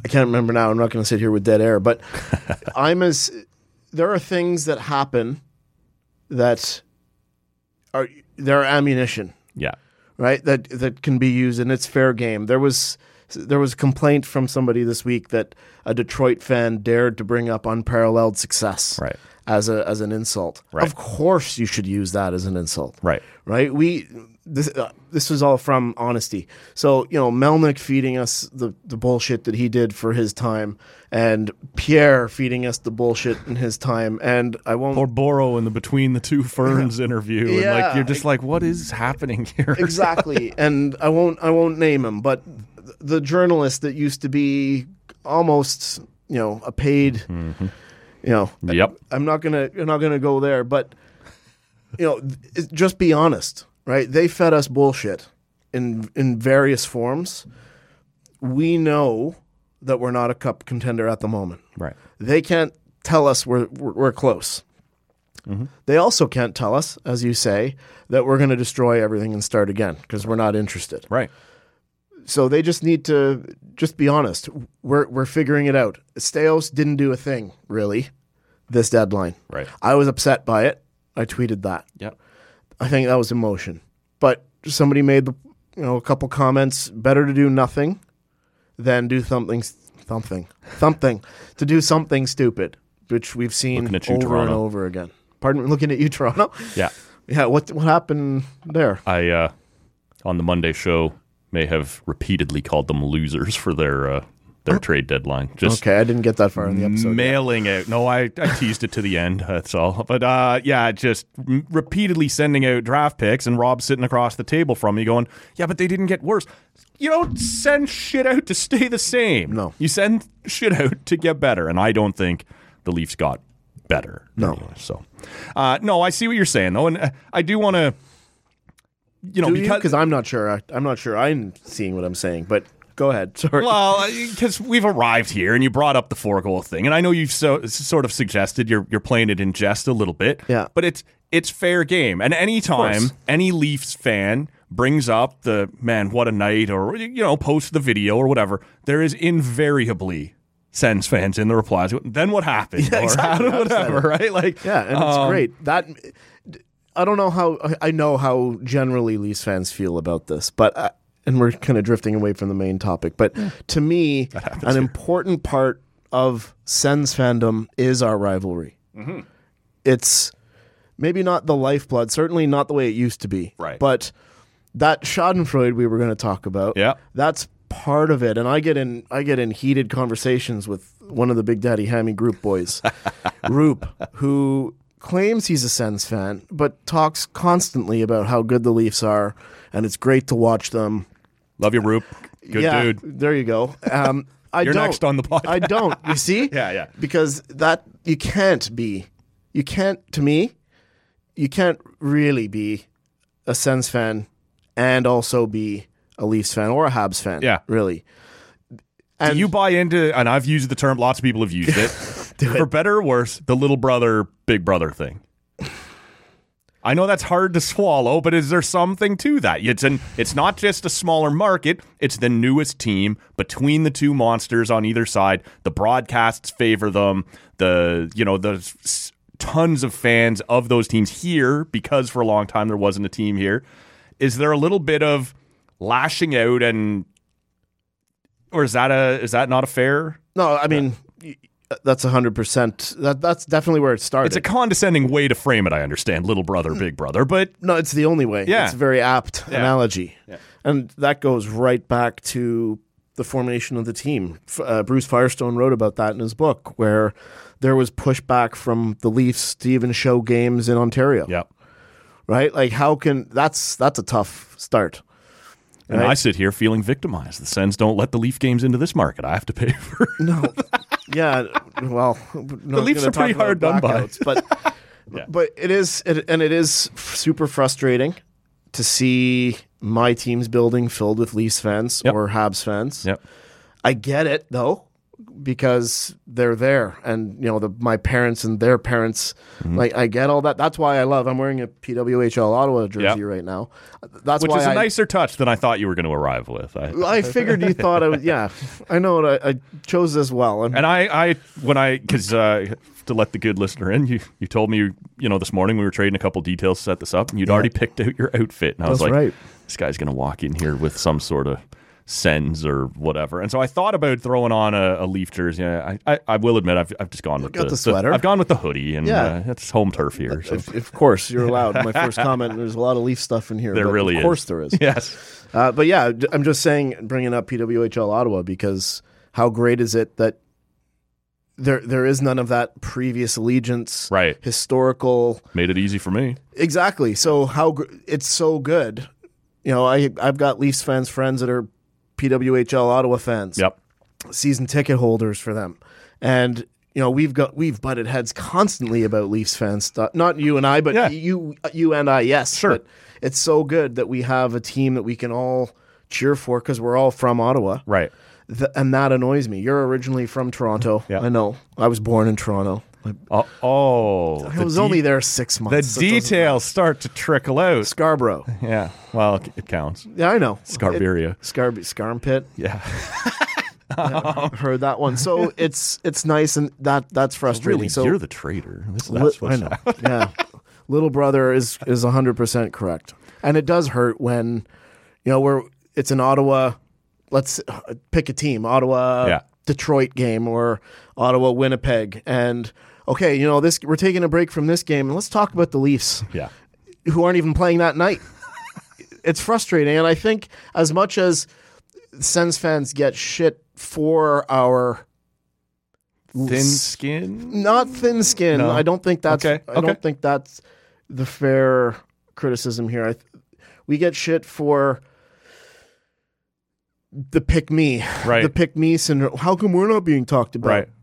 B: I can't remember now. I'm not going to sit here with dead air, but there are things that happen that they're ammunition,
D: Yeah.
B: right? That can be used, and it's fair game. There was a complaint from somebody this week that a Detroit fan dared to bring up unparalleled success
D: Right.
B: as an insult.
D: Right.
B: Of course, you should use that as an insult.
D: Right.
B: Right? This was all from honesty. So, Melnick feeding us the bullshit that he did for his time, and Pierre feeding us the bullshit in his time, and I won't...
D: Or Boro in the Between the Two Ferns interview. And
B: Yeah.
D: you're just like, what is happening here?
B: Exactly. And I won't name him, but the journalist that used to be almost, a paid,
D: Yep.
B: I'm not gonna go there, but just be honest, right? They fed us bullshit in various forms. We know that we're not a cup contender at the moment.
D: Right.
B: They can't tell us we're close.
D: Mm-hmm.
B: They also can't tell us, as you say, that we're going to destroy everything and start again because we're not interested.
D: Right.
B: So they just need to just be honest. We're figuring it out. Steos didn't do a thing, really, this deadline.
D: Right.
B: I was upset by it. I tweeted that.
D: Yep.
B: I think that was emotion. But somebody made a couple comments. Better to do nothing than do something to do something stupid, which we've seen
D: Looking at you,
B: over and
D: Toronto.
B: over again. Pardon me, looking at you, Toronto.
D: Yeah.
B: Yeah. What happened there?
D: I, on the Monday show, may have repeatedly called them losers for their trade deadline. Just
B: Okay, I didn't get that far in the episode.
D: mailing out. No, I teased it to the end. That's all. But just repeatedly sending out draft picks, and Rob sitting across the table from me going, yeah, but they didn't get worse. You don't send shit out to stay the same.
B: No.
D: You send shit out to get better, and I don't think the Leafs got better.
B: No.
D: Anyway, so, no, I see what you're saying, though, and I do want to,
B: Because I'm not sure. I'm not sure I'm seeing what I'm saying, but go ahead. Sorry.
D: Well, because we've arrived here, and you brought up the 4-goal thing, and I know you've sort of suggested you're playing it in jest a little bit.
B: Yeah.
D: But it's fair game, and anytime any Leafs fan brings up the man, what a night, or posts the video or whatever, there is invariably Sens fans in the replies. Then what happened?
B: Yeah,
D: or
B: exactly.
D: whatever, right? Like,
B: Yeah, and it's great. That I don't know how I know how generally Leafs fans feel about this, but and we're kind of drifting away from the main topic. But to me, an important part of Sens fandom is our rivalry. Mm-hmm. It's maybe not the lifeblood, certainly not the way it used to be.
D: Right.
B: But that Schadenfreude we were going to talk about,
D: Yeah.
B: that's part of it. And I get in heated conversations with one of the Big Daddy Hammy group boys, Roop, who claims he's a Sens fan, but talks constantly about how good the Leafs are, and it's great to watch them.
D: love you, Roop. Good dude.
B: There you go.
D: You're next on the podcast.
B: I don't. You see?
D: Yeah.
B: Because you can't really be a Sens fan and also be a Leafs fan or a Habs fan.
D: Yeah.
B: Really.
D: Do you buy into, and I've used the term, lots of people have used it, for better or worse, the little brother, big brother thing? I know that's hard to swallow, but is there something to that? It's not just a smaller market, it's the newest team between the two monsters on either side. The broadcasts favor them. The tons of fans of those teams here, because for a long time there wasn't a team here. Is there a little bit of lashing out, or is that not a fair?
B: No, I mean, that's 100%. That's definitely where it started.
D: It's a condescending way to frame it, I understand, little brother, big brother, but
B: No, it's the only way.
D: Yeah.
B: It's a very apt analogy.
D: Yeah.
B: And that goes right back to the formation of the team. Bruce Firestone wrote about that in his book, where there was pushback from the Leafs to even show games in Ontario.
D: yeah.
B: Right? Like, that's a tough start.
D: And
B: Right?
D: I sit here feeling victimized. The Sens don't let the Leaf games into this market. I have to pay for
B: No. Yeah, well, the
D: Leafs are pretty hard done by.
B: But but it is super frustrating to see my team's building filled with Leafs fans
D: Yep.
B: or Habs fans.
D: Yep.
B: I get it though. because they're there, and my parents and their parents. Like, I get all that. That's why I'm wearing a PWHL Ottawa jersey right now.
D: Which is a nicer touch than I thought you were going to arrive with.
B: I figured you thought I was. Yeah, I know it. I chose this well, and
D: because to let the good listener in, you told me this morning we were trading a couple details to set this up, and you'd already picked out your outfit, and I was like,
B: right.
D: This guy's going to walk in here with some sort of Sens or whatever. And so I thought about throwing on a Leaf jersey. I will admit I've just gone with
B: the sweater.
D: I've gone with the hoodie, and it's home turf here. So.
B: Of course, you're allowed. My first comment, there's a lot of Leaf stuff in here.
D: There really is.
B: Of course there is.
D: Yes.
B: But yeah, I'm just saying, bringing up PWHL Ottawa, because how great is it that there is none of that previous allegiance,
D: right?
B: Historical.
D: Made it easy for me.
B: Exactly. So it's so good. I've got Leafs friends that are PWHL Ottawa fans.
D: Yep.
B: Season ticket holders for them. And we've butted heads constantly about Leafs fans stuff. Not you and I, but you and I, yes.
D: Sure.
B: But it's so good that we have a team that we can all cheer for because we're all from Ottawa.
D: Right.
B: And that annoys me. You're originally from Toronto.
D: Yeah.
B: I know. I was born in Toronto.
D: I
B: was only there 6 months.
D: The details start to trickle out.
B: Scarborough.
D: Yeah. Well, it counts.
B: Yeah, I know.
D: Scarberia.
B: Scarmpit.
D: Yeah.
B: Heard that one. So it's nice, and that's frustrating.
D: Really,
B: so
D: you're the traitor. That's
B: I know. Yeah. Little brother is 100% correct. And it does hurt when, it's an Ottawa, let's pick a team, Ottawa, Detroit game, or Ottawa, Winnipeg, and okay, we're taking a break from this game, and let's talk about the Leafs, who aren't even playing that night. It's frustrating, and I think as much as Sens fans get shit for our
D: thin skin,
B: not thin skin.
D: No.
B: I don't think that's.
D: Okay.
B: I don't think that's the fair criticism here. We get shit for the pick me,
D: right?
B: The pick me syndrome. How come we're not being talked about?
D: Right.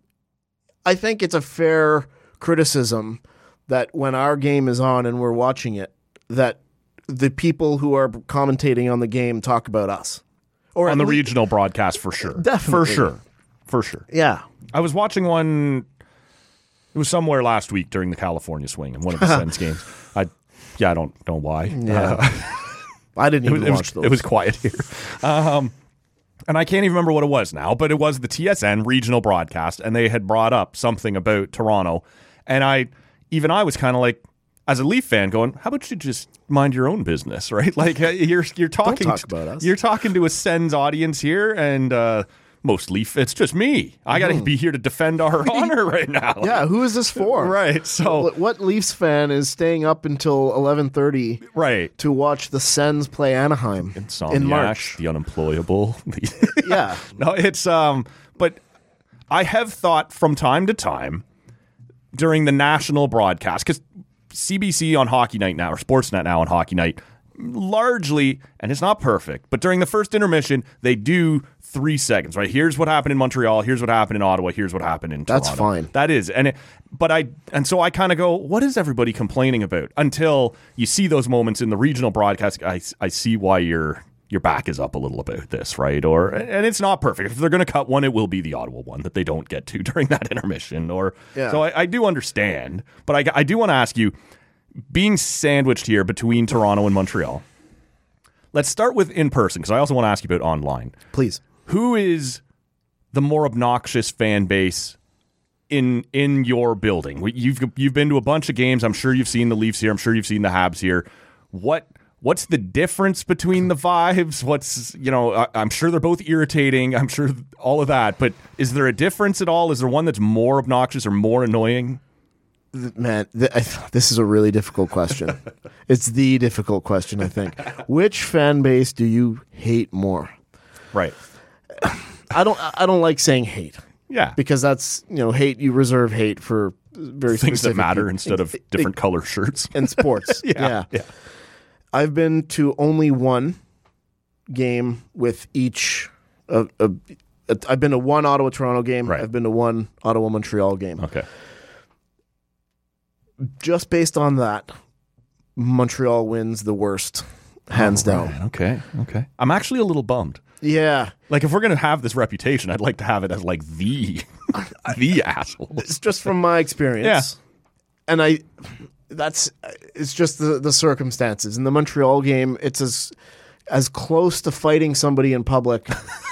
B: I think it's a fair criticism that when our game is on and we're watching it, that the people who are commentating on the game talk about us. Or
D: on the regional broadcast, for sure.
B: Definitely.
D: For sure.
B: Yeah.
D: I was watching one, it was somewhere last week during the California swing in one of the Sens games. I don't know why.
B: Yeah. I didn't even watch those.
D: It was quiet here. And I can't even remember what it was now, but it was the TSN regional broadcast, and they had brought up something about Toronto. And I was kind of like, as a Leaf fan, going, how about you just mind your own business, right? Like you're talking
B: Don't talk about us.
D: You're talking to a Sens audience here, and most Leaf, it's just me. I got to be here to defend our honor right now.
B: Yeah, who is this for?
D: Right. So
B: what Leafs fan is staying up until 11:30
D: right
B: to watch the Sens play Anaheim in March?
D: The unemployable.
B: Yeah.
D: No, it's but I have thought from time to time during the national broadcast, because CBC on Hockey Night now, or Sportsnet now on Hockey Night, largely, and it's not perfect, but during the first intermission, they do 3 seconds, right? Here's what happened in Montreal, here's what happened in Ottawa, here's what happened in Toronto.
B: That's fine.
D: That is. And so I kind of go, what is everybody complaining about? Until you see those moments in the regional broadcast, I see why your back is up a little about this, right? And it's not perfect. If they're going to cut one, it will be the Ottawa one that they don't get to during that intermission. So I do understand, but I do want to ask you, being sandwiched here between Toronto and Montreal, let's start with in person, because I also want to ask you about online.
B: Please.
D: Who is the more obnoxious fan base in your building? You've been to a bunch of games. I'm sure you've seen the Leafs here. I'm sure you've seen the Habs here. What's the difference between the vibes? I'm sure they're both irritating. I'm sure all of that. But is there a difference at all? Is there one that's more obnoxious or more annoying?
B: Man, this is a really difficult question. It's the difficult question, I think. Which fan base do you hate more?
D: Right.
B: I don't like saying hate.
D: Yeah.
B: Because that's, hate, you reserve hate for very
D: things that matter
B: people.
D: Instead of different color shirts.
B: And sports. Yeah. I've been to only one game with each. I've been to one Ottawa-Toronto game.
D: Right.
B: I've been to one Ottawa-Montreal game.
D: Okay.
B: Just based on that, Montreal wins the worst, hands down.
D: Okay. I'm actually a little bummed.
B: Yeah.
D: Like, if we're going to have this reputation, I'd like to have it as, like, the asshole.
B: It's just from my experience.
D: Yeah.
B: And it's just the circumstances. In the Montreal game, it's as close to fighting somebody in public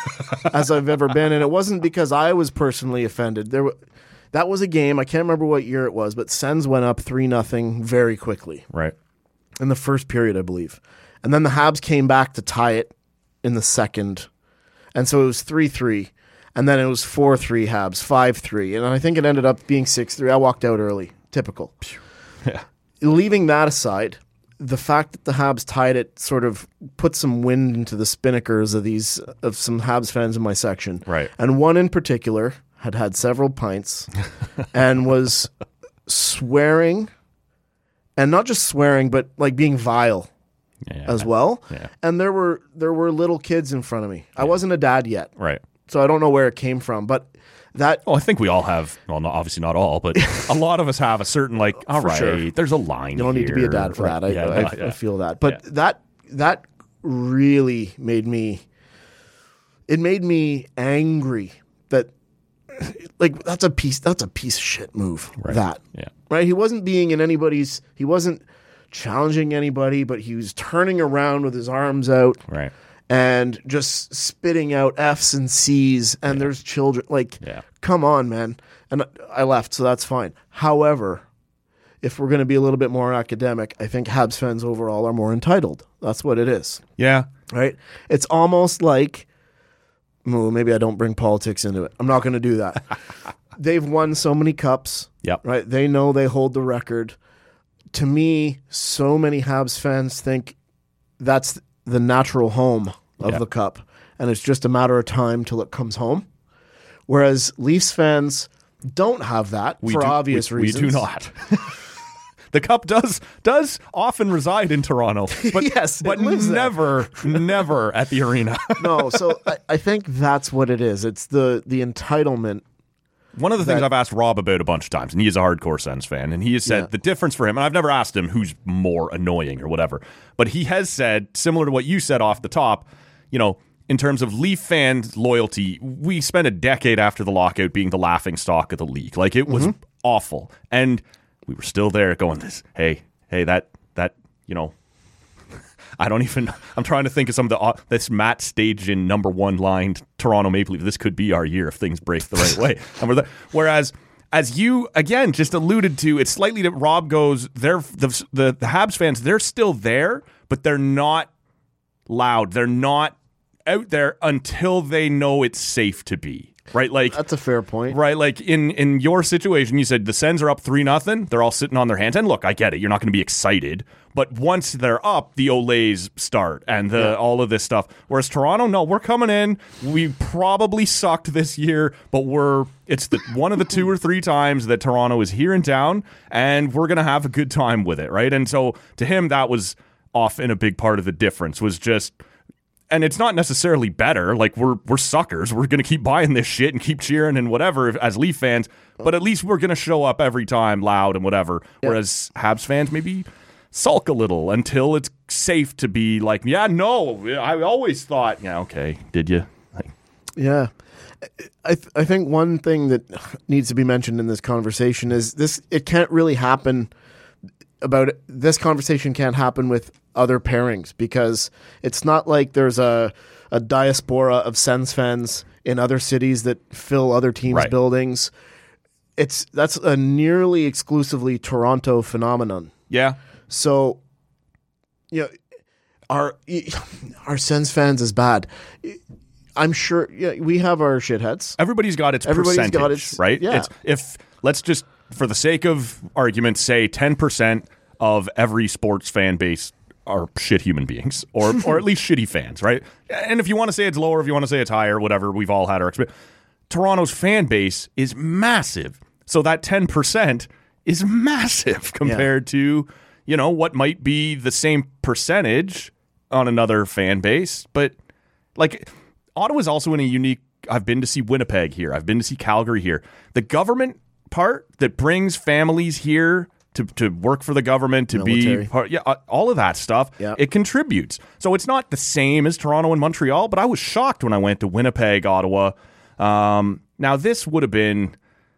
B: as I've ever been. And it wasn't because I was personally offended. That was a game, I can't remember what year it was, but Sens went up 3-0 very quickly.
D: Right.
B: In the first period, I believe. And then the Habs came back to tie it in the second. And so it was 3-3. And then it was 4-3 Habs, 5-3. And I think it ended up being 6-3. I walked out early. Typical.
D: Yeah.
B: Leaving that aside, the fact that the Habs tied it sort of put some wind into the spinnakers of some Habs fans in my section.
D: Right.
B: And one in particular had several pints and was swearing, and not just swearing, but like being vile as well.
D: Yeah.
B: And there were little kids in front of me. I wasn't a dad yet.
D: Right.
B: So I don't know where it came from, but that...
D: Well, I think we all have, well, obviously not all, but a lot of us have a certain, like, all right,
B: sure.
D: There's a line.
B: You don't need to be a dad for that. I feel that. But that really made me... It made me angry that, like, that's a piece of shit move.
D: Right.
B: That.
D: Yeah.
B: Right? He wasn't he wasn't challenging anybody, but he was turning around with his arms out.
D: Right.
B: And just spitting out F's and C's, and there's children. Like, come on, man. And I left, so that's fine. However, if we're going to be a little bit more academic, I think Habs fans overall are more entitled. That's what it is.
D: Yeah.
B: Right? It's almost like, well, maybe I don't bring politics into it. I'm not going to do that. They've won so many cups.
D: Yep.
B: Right? They know they hold the record. To me, so many Habs fans think that's the natural home of the cup, and it's just a matter of time till it comes home. Whereas Leafs fans don't have that for obvious reasons.
D: We do not. The cup does often reside in Toronto, but
B: yes,
D: but never at the arena.
B: No, so I think that's what it is. It's the entitlement.
D: One of the things I've asked Rob about a bunch of times, and he is a hardcore Sens fan, and he has said the difference for him, and I've never asked him who's more annoying or whatever, but he has said, similar to what you said off the top, you know, in terms of Leaf fans' loyalty, we spent a decade after the lockout being the laughing stock of the league. Like, it was awful. And we were still there going, hey, that, you know, I'm trying to think of some of this Matt Stajan #1 line, Toronto Maple Leaf. This could be our year if things break the right way. And whereas, as you, again, just alluded to, it's slightly that Rob goes, the Habs fans, they're still there, but they're not loud. They're not out there until they know it's safe to be. Right, like
B: that's a fair point.
D: Right, like in your situation, you said the Sens are up 3-0. They're all sitting on their hands, and look, I get it. You're not going to be excited, but once they're up, the Olays start and all of this stuff. Whereas Toronto, no, we're coming in. We probably sucked this year, but it's one of the 2 or 3 times that Toronto is here in town, and we're going to have a good time with it, right? And so to him, that was often a big part of the difference. Was just. And it's not necessarily better. Like, we're suckers. We're going to keep buying this shit and keep cheering and whatever as Leaf fans. But at least we're going to show up every time loud and whatever. Yeah. Whereas Habs fans maybe sulk a little until it's safe to be like, I always thought, okay, did you?
B: Yeah. I think one thing that needs to be mentioned in this conversation is this. It can't really happen this conversation can't happen with other pairings, because it's not like there's a diaspora of Sens fans in other cities that fill other teams' buildings. That's a nearly exclusively Toronto phenomenon.
D: Yeah.
B: So, our Sens fans is bad. I'm sure we have our shitheads.
D: Everybody's got its percentage, right?
B: Yeah.
D: Let's just, for the sake of argument, say 10% of every sports fan base are shit human beings, or at least shitty fans, right? And if you want to say it's lower, if you want to say it's higher, whatever, we've all had our experience. Toronto's fan base is massive. So that 10% is massive compared to, what might be the same percentage on another fan base. But, like, Ottawa's also in a unique... I've been to see Winnipeg here. I've been to see Calgary here. The government part that brings families here to work for the government, to
B: Military.
D: be part, all of that stuff.
B: Yeah.
D: It contributes. So it's not the same as Toronto and Montreal, but I was shocked when I went to Winnipeg, Ottawa. Now this would have been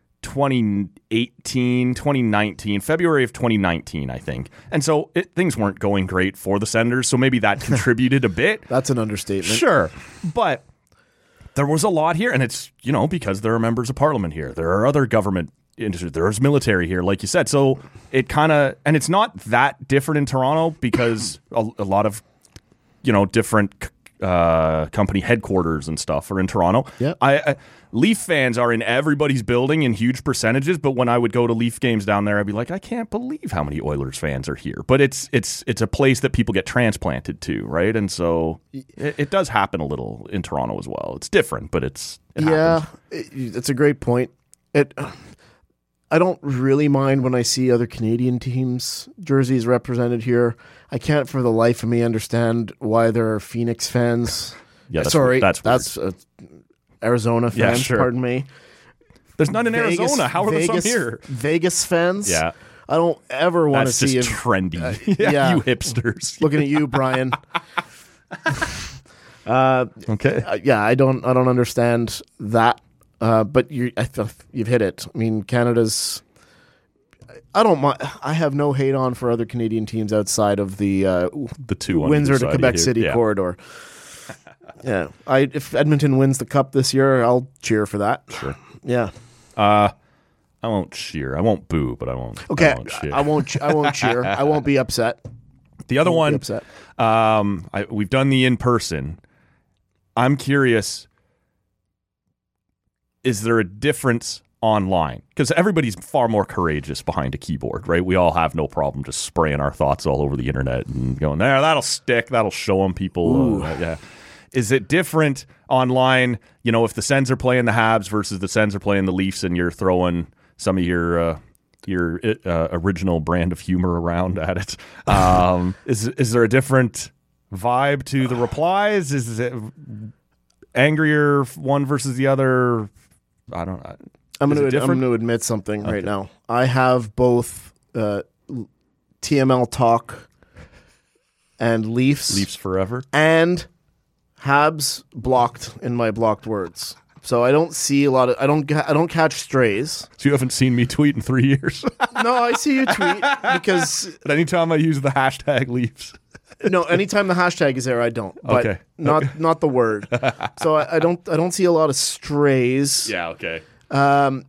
D: 2019, February of 2019, I think. And so things weren't going great for the Senators, so maybe that contributed a bit.
B: That's an understatement.
D: Sure. But there was a lot here, and it's, because there are members of parliament here. There are other government industries. There's military here, like you said. So it kind of, and it's not that different in Toronto because a lot of, different company headquarters and stuff are in Toronto.
B: Yeah.
D: I Leaf fans are in everybody's building in huge percentages, but when I would go to Leaf games down there, I'd be like, I can't believe how many Oilers fans are here. But it's a place that people get transplanted to, right? And so it does happen a little in Toronto as well. It's different, but it happens.
B: It's a great point. I don't really mind when I see other Canadian teams' jerseys represented here. I can't for the life of me understand why there are Phoenix fans.
D: Yeah, that's
B: Sorry,
D: weird.
B: that's Arizona fans,
D: Yeah, sure.
B: pardon me.
D: There's none in Arizona. How are there some
B: Vegas,
D: here?
B: Vegas fans?
D: Yeah.
B: I don't ever want to
D: That's
B: see
D: just
B: him.
D: trendy.
B: yeah.
D: You hipsters.
B: Looking at you, Brian.
D: Okay.
B: I don't understand that. But you've hit it. I mean, Canada's. I don't mind. I have no hate on for other Canadian teams outside of the
D: two on
B: Windsor
D: either
B: to
D: side
B: Quebec
D: here.
B: City
D: Yeah.
B: corridor. Yeah, if Edmonton wins the cup this year, I'll cheer for that.
D: Sure.
B: Yeah.
D: I won't cheer. I won't boo, but I won't.
B: Okay.
D: I won't cheer.
B: I won't cheer. I won't be upset.
D: The other
B: Won't be
D: one,
B: upset.
D: we've done the in person. I'm curious. Is there a difference online? Because everybody's far more courageous behind a keyboard, right? We all have no problem just spraying our thoughts all over the internet and going, there, that'll stick. That'll show them people. Yeah. Is it different online, if the Sens are playing the Habs versus the Sens are playing the Leafs and you're throwing some of your original brand of humor around at it? Is there a different vibe to the replies? Is it angrier one versus the other? I don't know.
B: I'm going to admit something right now. I have both TML Talk and Leafs
D: forever
B: and Habs blocked in my blocked words. So I don't see a lot of I don't catch strays.
D: So you haven't seen me tweet in 3 years?
B: No, I see you tweet because
D: But anytime I use the hashtag Leafs.
B: no, anytime the hashtag is there, I don't. But
D: Okay.
B: not the word. So I don't see a lot of strays.
D: Yeah, okay.
B: And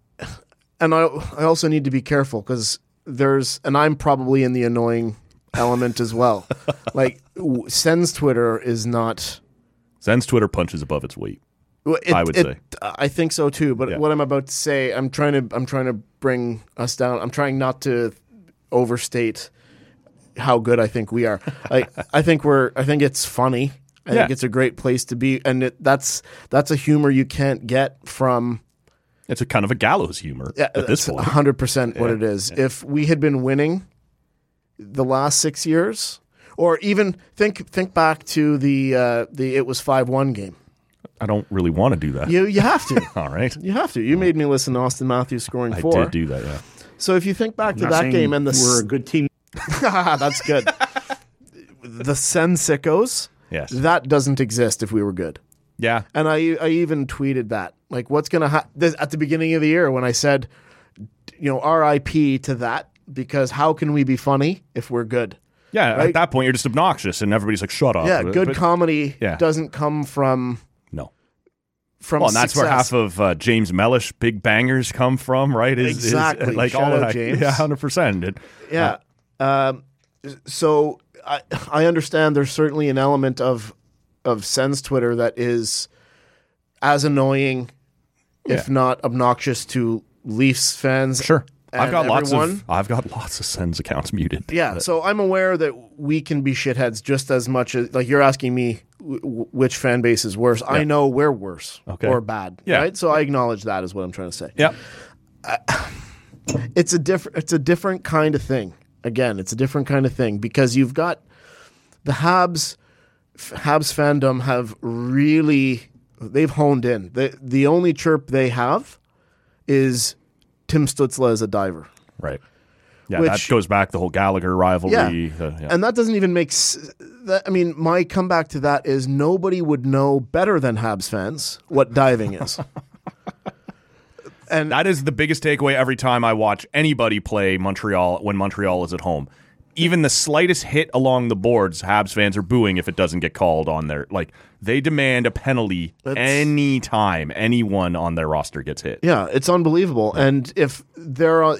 B: I also need to be careful because and I'm probably in the annoying element as well. Like Sens Twitter is not.
D: Sens Twitter punches above its weight. I would say.
B: I think so too. But
D: Yeah.
B: what I'm about to say, I'm trying to bring us down. I'm trying not to overstate how good I think we are. I think it's funny. I think it's a great place to be, and that's a humor you can't get from.
D: It's a kind of a gallows humor at this point.
B: 100% what it is. Yeah. If we had been winning the last 6 years, or even think back to the it was 5-1 game.
D: I don't really want to do that.
B: You have to.
D: All right.
B: You have to. You made me listen to Austin Matthews scoring 4.
D: I did do that, yeah.
B: So if you think back to that game and
E: we're a good team.
B: That's good. The Sen Sickos,
D: Yes.
B: that doesn't exist if we were good.
D: Yeah.
B: And I even tweeted that. Like, what's going to happen at the beginning of the year when I said, RIP to that, because how can we be funny if we're good?
D: Yeah,
B: Right?
D: at that point, you're just obnoxious, and everybody's like, shut up.
B: Yeah, good
D: But-
B: comedy
D: Yeah.
B: doesn't come from
D: No.
B: from
D: Well, and that's where half
B: success.
D: of James Mellish big bangers come from, right?
B: Exactly.
D: Like
B: Shout
D: all of
B: out
D: that.
B: James.
D: Yeah, 100%.
B: Yeah. So I understand there's certainly an element of Sens Twitter that is as annoying, if not obnoxious, to Leafs fans.
D: Sure. I've
B: and
D: got
B: everyone.
D: I've got lots of Sens accounts muted.
B: Yeah, so I'm aware that we can be shitheads just as much as, like, you're asking me which fan base is worse. I know we're worse or bad,
D: Yeah.
B: right? So I acknowledge that is what I'm trying to say.
D: Yeah.
B: It's a different kind of thing. Again, it's a different kind of thing because you've got the Habs fandom they've honed in. The only chirp they have is Tim Stützle as a diver.
D: Right. Yeah, that goes back the whole Gallagher rivalry.
B: And that doesn't even make my comeback to that is nobody would know better than Habs fans what diving is. And
D: that is the biggest takeaway every time I watch anybody play Montreal when Montreal is at home. Even the slightest hit along the boards, Habs fans are booing if it doesn't get called on their... Like, they demand a penalty any time anyone on their roster gets hit.
B: Yeah, it's unbelievable. And if there are...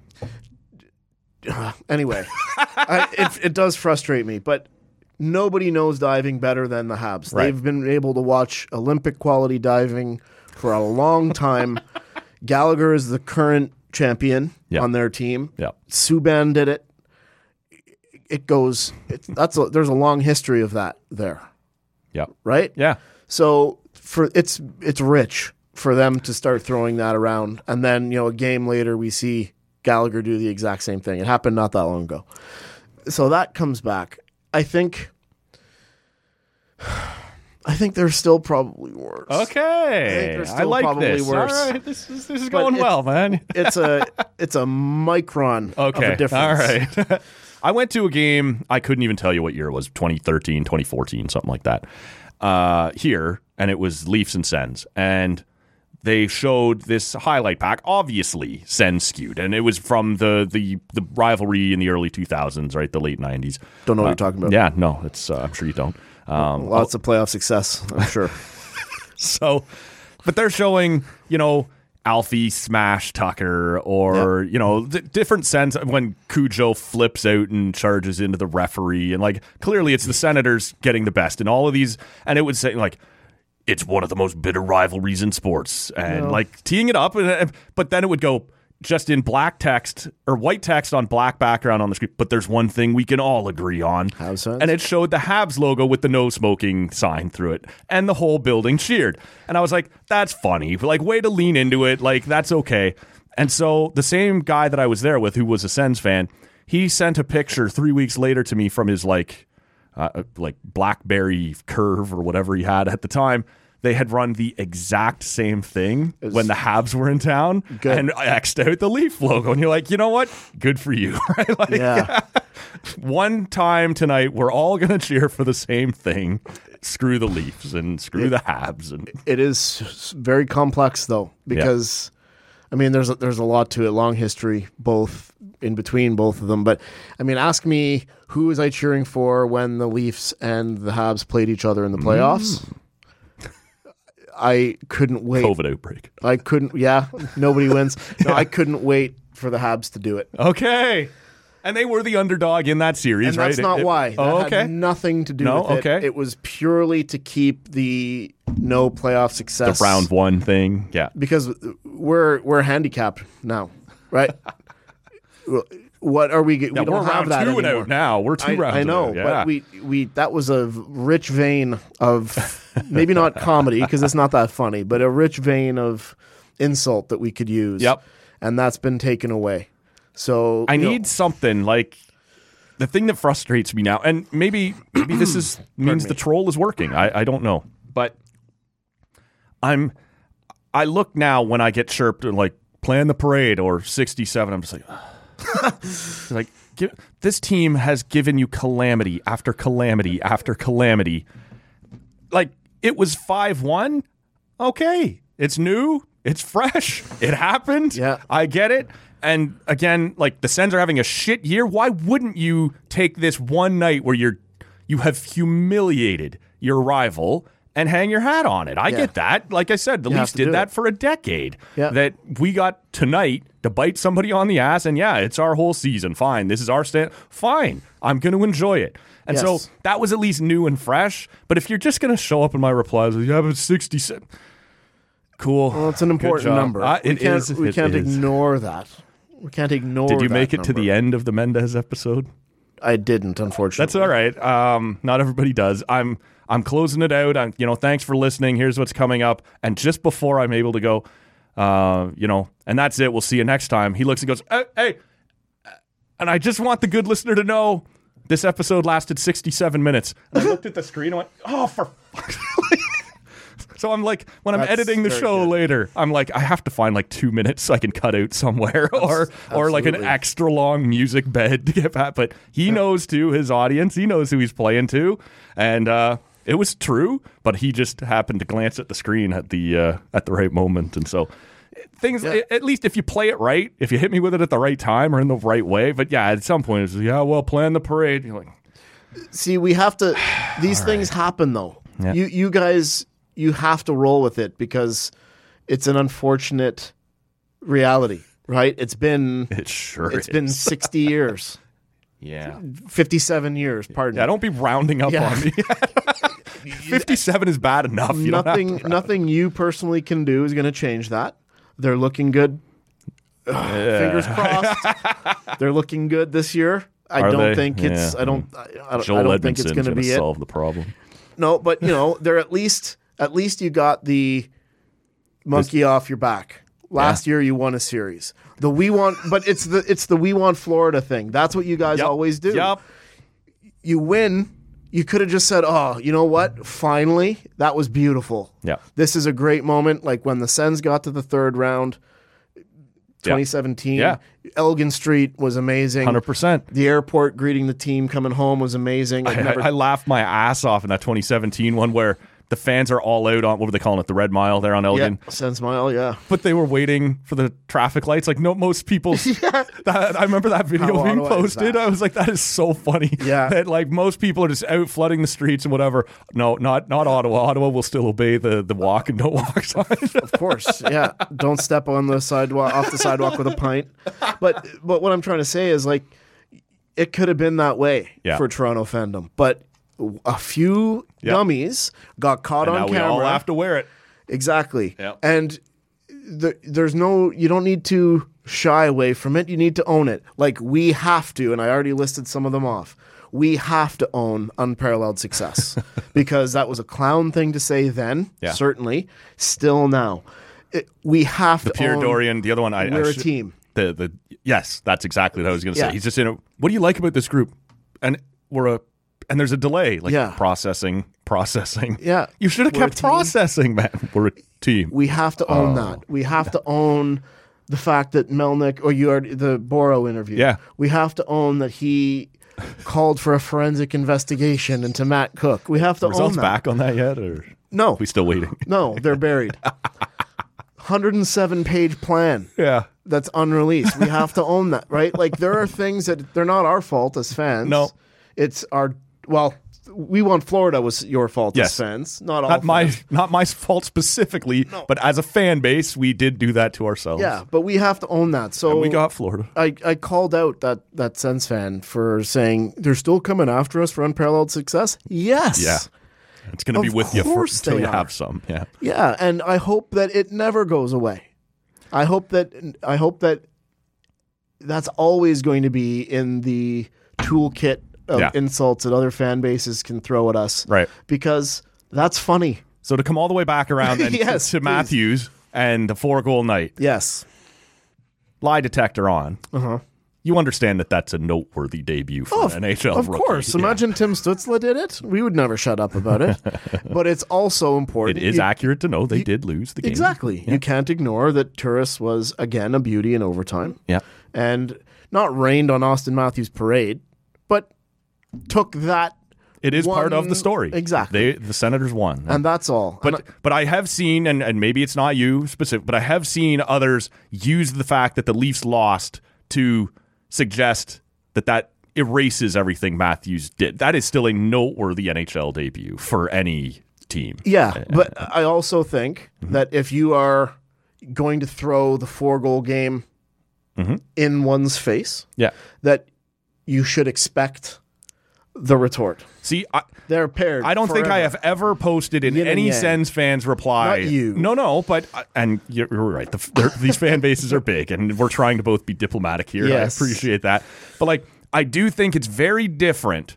B: anyway, it does frustrate me, but nobody knows diving better than the Habs.
D: Right.
B: They've been able to watch Olympic-quality diving for a long time. Gallagher is the current champion on their team.
D: Yeah.
B: Subban did it. There's a long history of that there.
D: Yeah.
B: Right?
D: Yeah.
B: So it's rich for them to start throwing that around. And then, a game later we see Gallagher do the exact same thing. It happened not that long ago. So that comes back. I think they're still probably worse.
D: Okay. I like this.
B: Worse.
D: All right. This is going well, man.
B: it's a micron of a difference.
D: All right. I went to a game, I couldn't even tell you what year it was, 2013, 2014, something like that, here, and it was Leafs and Sens. And they showed this highlight pack, obviously Sens skewed, and it was from the rivalry in the early 2000s, right, the late 90s.
B: Don't know what you're talking about.
D: Yeah, no, it's I'm sure you don't.
B: Lots of playoff success, I'm sure.
D: So, but they're showing, Alfie smash Tucker or, different sense when Cujo flips out and charges into the referee. And, clearly it's the Senators getting the best in all of these. And it would say, it's one of the most bitter rivalries in sports. And, teeing it up. But then it would go just in black text or white text on black background on the screen. But there's one thing we can all agree on. And it showed the Habs logo with the no smoking sign through it. And the whole building cheered. And I was like, that's funny. Way to lean into it. that's okay. And so the same guy that I was there with, who was a Sens fan, he sent a picture 3 weeks later to me from his BlackBerry Curve or whatever he had at the time. They had run the exact same thing when the Habs were in town and X'd out the Leaf logo. And you're like, you know what? Good for you. Right? One time tonight, we're all going to cheer for the same thing. Screw the Leafs and screw the Habs. And
B: it is very complex, though, because, there's a lot to it, long history, both in between both of them. But, ask me, who was I cheering for when the Leafs and the Habs played each other in the playoffs? I couldn't wait.
D: COVID outbreak.
B: I couldn't. Yeah, nobody wins. No, I couldn't wait for the Habs to do it.
D: Okay, and they were the underdog in that series,
B: and
D: right?
B: that's not why. That had nothing to do with it. It was purely to keep the no playoff success.
D: The round one thing, yeah.
B: Because we're handicapped now, right? What are we? We don't have that anymore.
D: 2 and out now. We're 2 rounds.
B: I know,
D: out. Yeah.
B: but we that was a rich vein of maybe not comedy because it's not that funny, but a rich vein of insult that we could use.
D: Yep,
B: and that's been taken away. So
D: I need something like the thing that frustrates me now, and maybe this means the troll is working. I don't know, but I look now when I get chirped plan the parade or 67. I'm just like. This team has given you calamity after calamity after calamity. It was 5-1. Okay. It's new. It's fresh. It happened.
B: Yeah.
D: I get it. And again, the Sens are having a shit year. Why wouldn't you take this one night where you have humiliated your rival and hang your hat on it? I get that. Like I said, the Leafs did that for a decade.
B: Yeah.
D: That we got tonight to bite somebody on the ass, and it's our whole season. Fine. This is our stand. Fine. I'm going to enjoy it. And so that was at least new and fresh. But if you're just going to show up in my replies, you have a 67. Cool.
B: Well, it's an important number. We can't ignore that. We can't ignore that.
D: Did you make it
B: number.
D: to the end of the Mendez episode?
B: I didn't, unfortunately.
D: That's all right. Not everybody does. I'm closing it out. Thanks for listening. Here's what's coming up. And just before I'm able to go, and that's it. We'll see you next time. He looks and goes, hey. And I just want the good listener to know this episode lasted 67 minutes. And I looked at the screen and went, oh, for fuck's sake. So I'm like, when I'm
B: That's
D: editing the
B: very
D: show
B: good.
D: later, I'm like, I have to find like 2 minutes so I can cut out somewhere, or like an
B: absolutely.
D: extra long music bed to get back. But he knows too, his audience. He knows who he's playing to, and it was true. But he just happened to glance at the screen at the right moment, and so. Things, at least if you play it right, if you hit me with it at the right time or in the right way. But yeah, at some point it's plan the parade. You're like,
B: See, we have to. These things happen, though.
D: Yeah.
B: You guys, you have to roll with it because it's an unfortunate reality, right? It's been
D: it's
B: been 60 years,
D: yeah.
B: 57 years. Pardon.
D: Yeah, don't be rounding up
B: Yeah.
D: on me. 57 is bad enough. You don't have to
B: Nothing you personally can do is going to change that. They're looking good. Fingers crossed. They're looking good this year. I
D: Are
B: don't
D: they?
B: think it's.
D: Yeah.
B: I don't. I
D: Joel
B: don't think it's
D: Edmondson's
B: going to
D: gonna
B: be it.
D: solve the problem.
B: No, but they're at least you got the monkey off your back. Last year you won a series. But it's the we want Florida thing. That's what you guys
D: Yep.
B: always do.
D: Yep.
B: You win. You could have just said, "Oh, you know what? Finally, that was beautiful.
D: Yeah.
B: This is a great moment." Like when the Sens got to the third round, 2017.
D: Yeah.
B: Elgin Street was amazing.
D: 100%.
B: The airport greeting the team coming home was amazing.
D: I laughed my ass off in that 2017 one where the fans are all out on, what were they calling it, the Red Mile there on Elgin.
B: Yeah, Sens Mile, yeah.
D: But they were waiting for the traffic lights. Like, no, most people. I remember that video
B: How
D: being
B: Ottawa is
D: posted.
B: that?
D: I was like, that is so funny.
B: Yeah.
D: That, like, most people are just out flooding the streets and whatever. No, not Ottawa. Ottawa will still obey the walk and don't walk sign.
B: Of course, yeah. Don't step on the sidewalk off the sidewalk with a pint. But what I'm trying to say is like it could have been that way
D: Yeah.
B: for Toronto fandom, but a few dummies got caught
D: And
B: on
D: now we
B: camera.
D: all have to wear it.
B: Exactly.
D: Yep.
B: And you don't need to shy away from it. You need to own it. Like we have to, and I already listed some of them off. We have to own unparalleled success because that was a clown thing to say then, certainly. Still now. We have to
D: Pierre
B: own
D: Dorian, the other one.
B: we're a team.
D: Yes, that's exactly what I was going to say.
B: Yeah.
D: He's just in a. What do you like about this group? And there's a delay, like
B: Yeah.
D: processing.
B: Yeah.
D: You should have
B: We're a
D: kept
B: team.
D: processing, man. We're a team.
B: We have to own that. We have to own the fact that Melnick, or you are the Boro interview.
D: Yeah.
B: We have to own that he called for a forensic investigation into Matt Cook. We have to
D: Results
B: own that.
D: back on that yet, or
B: No.
D: we still waiting?
B: No, they're buried. 107-page plan
D: Yeah.
B: that's unreleased. We have to own that, right? Like there are things that they're not our fault as fans.
D: No.
B: It's our we want Florida was your fault
D: Yes.
B: as fans, not all
D: Not my fault specifically, but as a fan base, we did do that to ourselves.
B: Yeah, but we have to own that. So
D: And we got Florida.
B: I called out that Sens fan for saying they're still coming after us for unparalleled success. Yes.
D: Yeah. It's going to be
B: Of
D: with you
B: course
D: until
B: they
D: you
B: are.
D: have some. Yeah.
B: Yeah, and I hope that it never goes away. I hope that that's always going to be in the toolkit of insults that other fan bases can throw at us.
D: Right.
B: Because that's funny.
D: So to come all the way back around then
B: Yes,
D: to
B: please.
D: Matthews and the 4-goal night,
B: Yes.
D: lie detector on.
B: Uh-huh.
D: You understand that that's a noteworthy debut for an NHL
B: Of
D: rookie.
B: course.
D: Yeah.
B: Imagine Tim Stützle did it. We would never shut up about it. But it's also important.
D: It is accurate to know they did lose the game.
B: Exactly. You can't ignore that Turris was, again, a beauty in overtime.
D: Yeah.
B: And not rained on Austin Matthews' parade, but took that.
D: It is part of the
B: one-
D: story.
B: Exactly.
D: The Senators won.
B: And that's all.
D: But I have seen, and maybe it's not you specific, but I have seen others use the fact that the Leafs lost to suggest that erases everything Matthews did. That is still a noteworthy NHL debut for any team.
B: Yeah, but I also think that if you are going to throw the 4-goal game in one's face, that you should expect the retort.
D: See,
B: They're paired.
D: I don't think I
B: forever.
D: have ever posted in
B: Yin and
D: any
B: yang.
D: Sens fans reply.
B: Not you.
D: No, but and you're right. These fan bases are big, and we're trying to both be diplomatic here.
B: Yes.
D: I appreciate that, but like I do think it's very different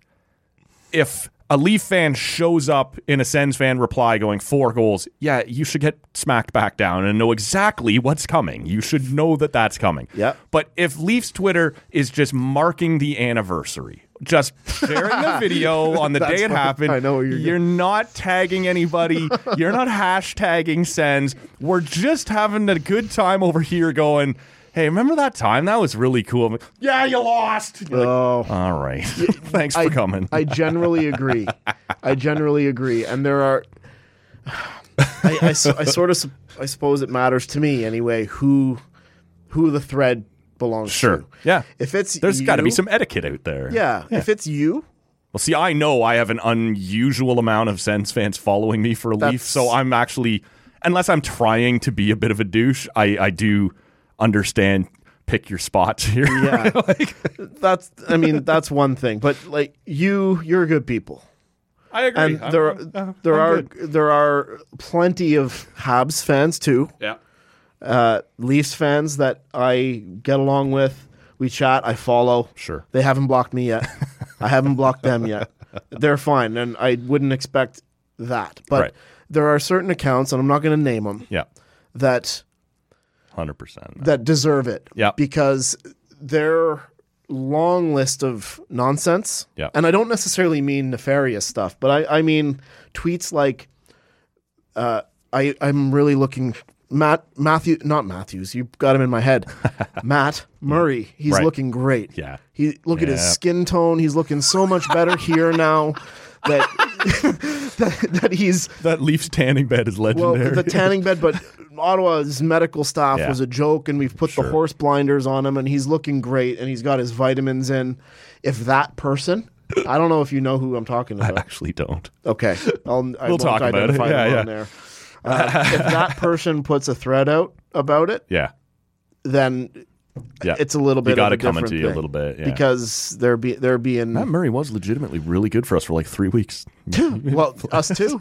D: if a Leaf fan shows up in a Sens fan reply going 4 goals. Yeah, you should get smacked back down and know exactly what's coming. You should know that that's coming.
B: Yep.
D: But if Leafs Twitter is just marking the anniversary just sharing the video on the day it happened.
B: I know where
D: you're not tagging anybody. You're not hashtagging sends. We're just having a good time over here going, hey, remember that time? That was really cool. I'm like, yeah, you lost. You're like, all right. Thanks for coming.
B: I generally agree. And there are... I suppose it matters to me anyway who the thread belongs to.
D: Yeah.
B: If it's
D: There's got to be some etiquette out there.
B: Yeah. If it's you...
D: Well, see, I know I have an unusual amount of Sens fans following me for a Leaf, so I'm actually... Unless I'm trying to be a bit of a douche, I do understand pick your spots here.
B: Yeah. That's one thing. But like you're good people.
D: I agree.
B: And there are plenty of Habs fans too.
D: Yeah.
B: Leafs fans that I get along with. We chat. I follow.
D: Sure.
B: They haven't blocked me yet. I haven't blocked them yet. They're fine, and I wouldn't expect that. But there are certain accounts, and I'm not going to name them.
D: Yeah.
B: That
D: 100%.
B: That deserve it.
D: Yeah.
B: Because their long list of nonsense.
D: Yeah.
B: And I don't necessarily mean nefarious stuff, but I mean tweets like I'm really looking not Matthews, you got him in my head. Matt Murray, he's looking great.
D: Yeah.
B: Look at his skin tone, he's looking so much better here now that that he's
D: that Leafs tanning bed is legendary.
B: Well, the tanning bed, but Ottawa's medical staff was a joke, and we've put the horse blinders on him, and he's looking great, and he's got his vitamins in. If that person, I don't know if you know who I'm talking about.
D: I actually don't.
B: Okay,
D: we'll talk about it.
B: There. If that person puts a thread out about it, then it's a little bit.
D: You got
B: to
D: come into you a little bit
B: because they're being.
D: Matt Murray was legitimately really good for us for like 3 weeks.
B: Well, us too.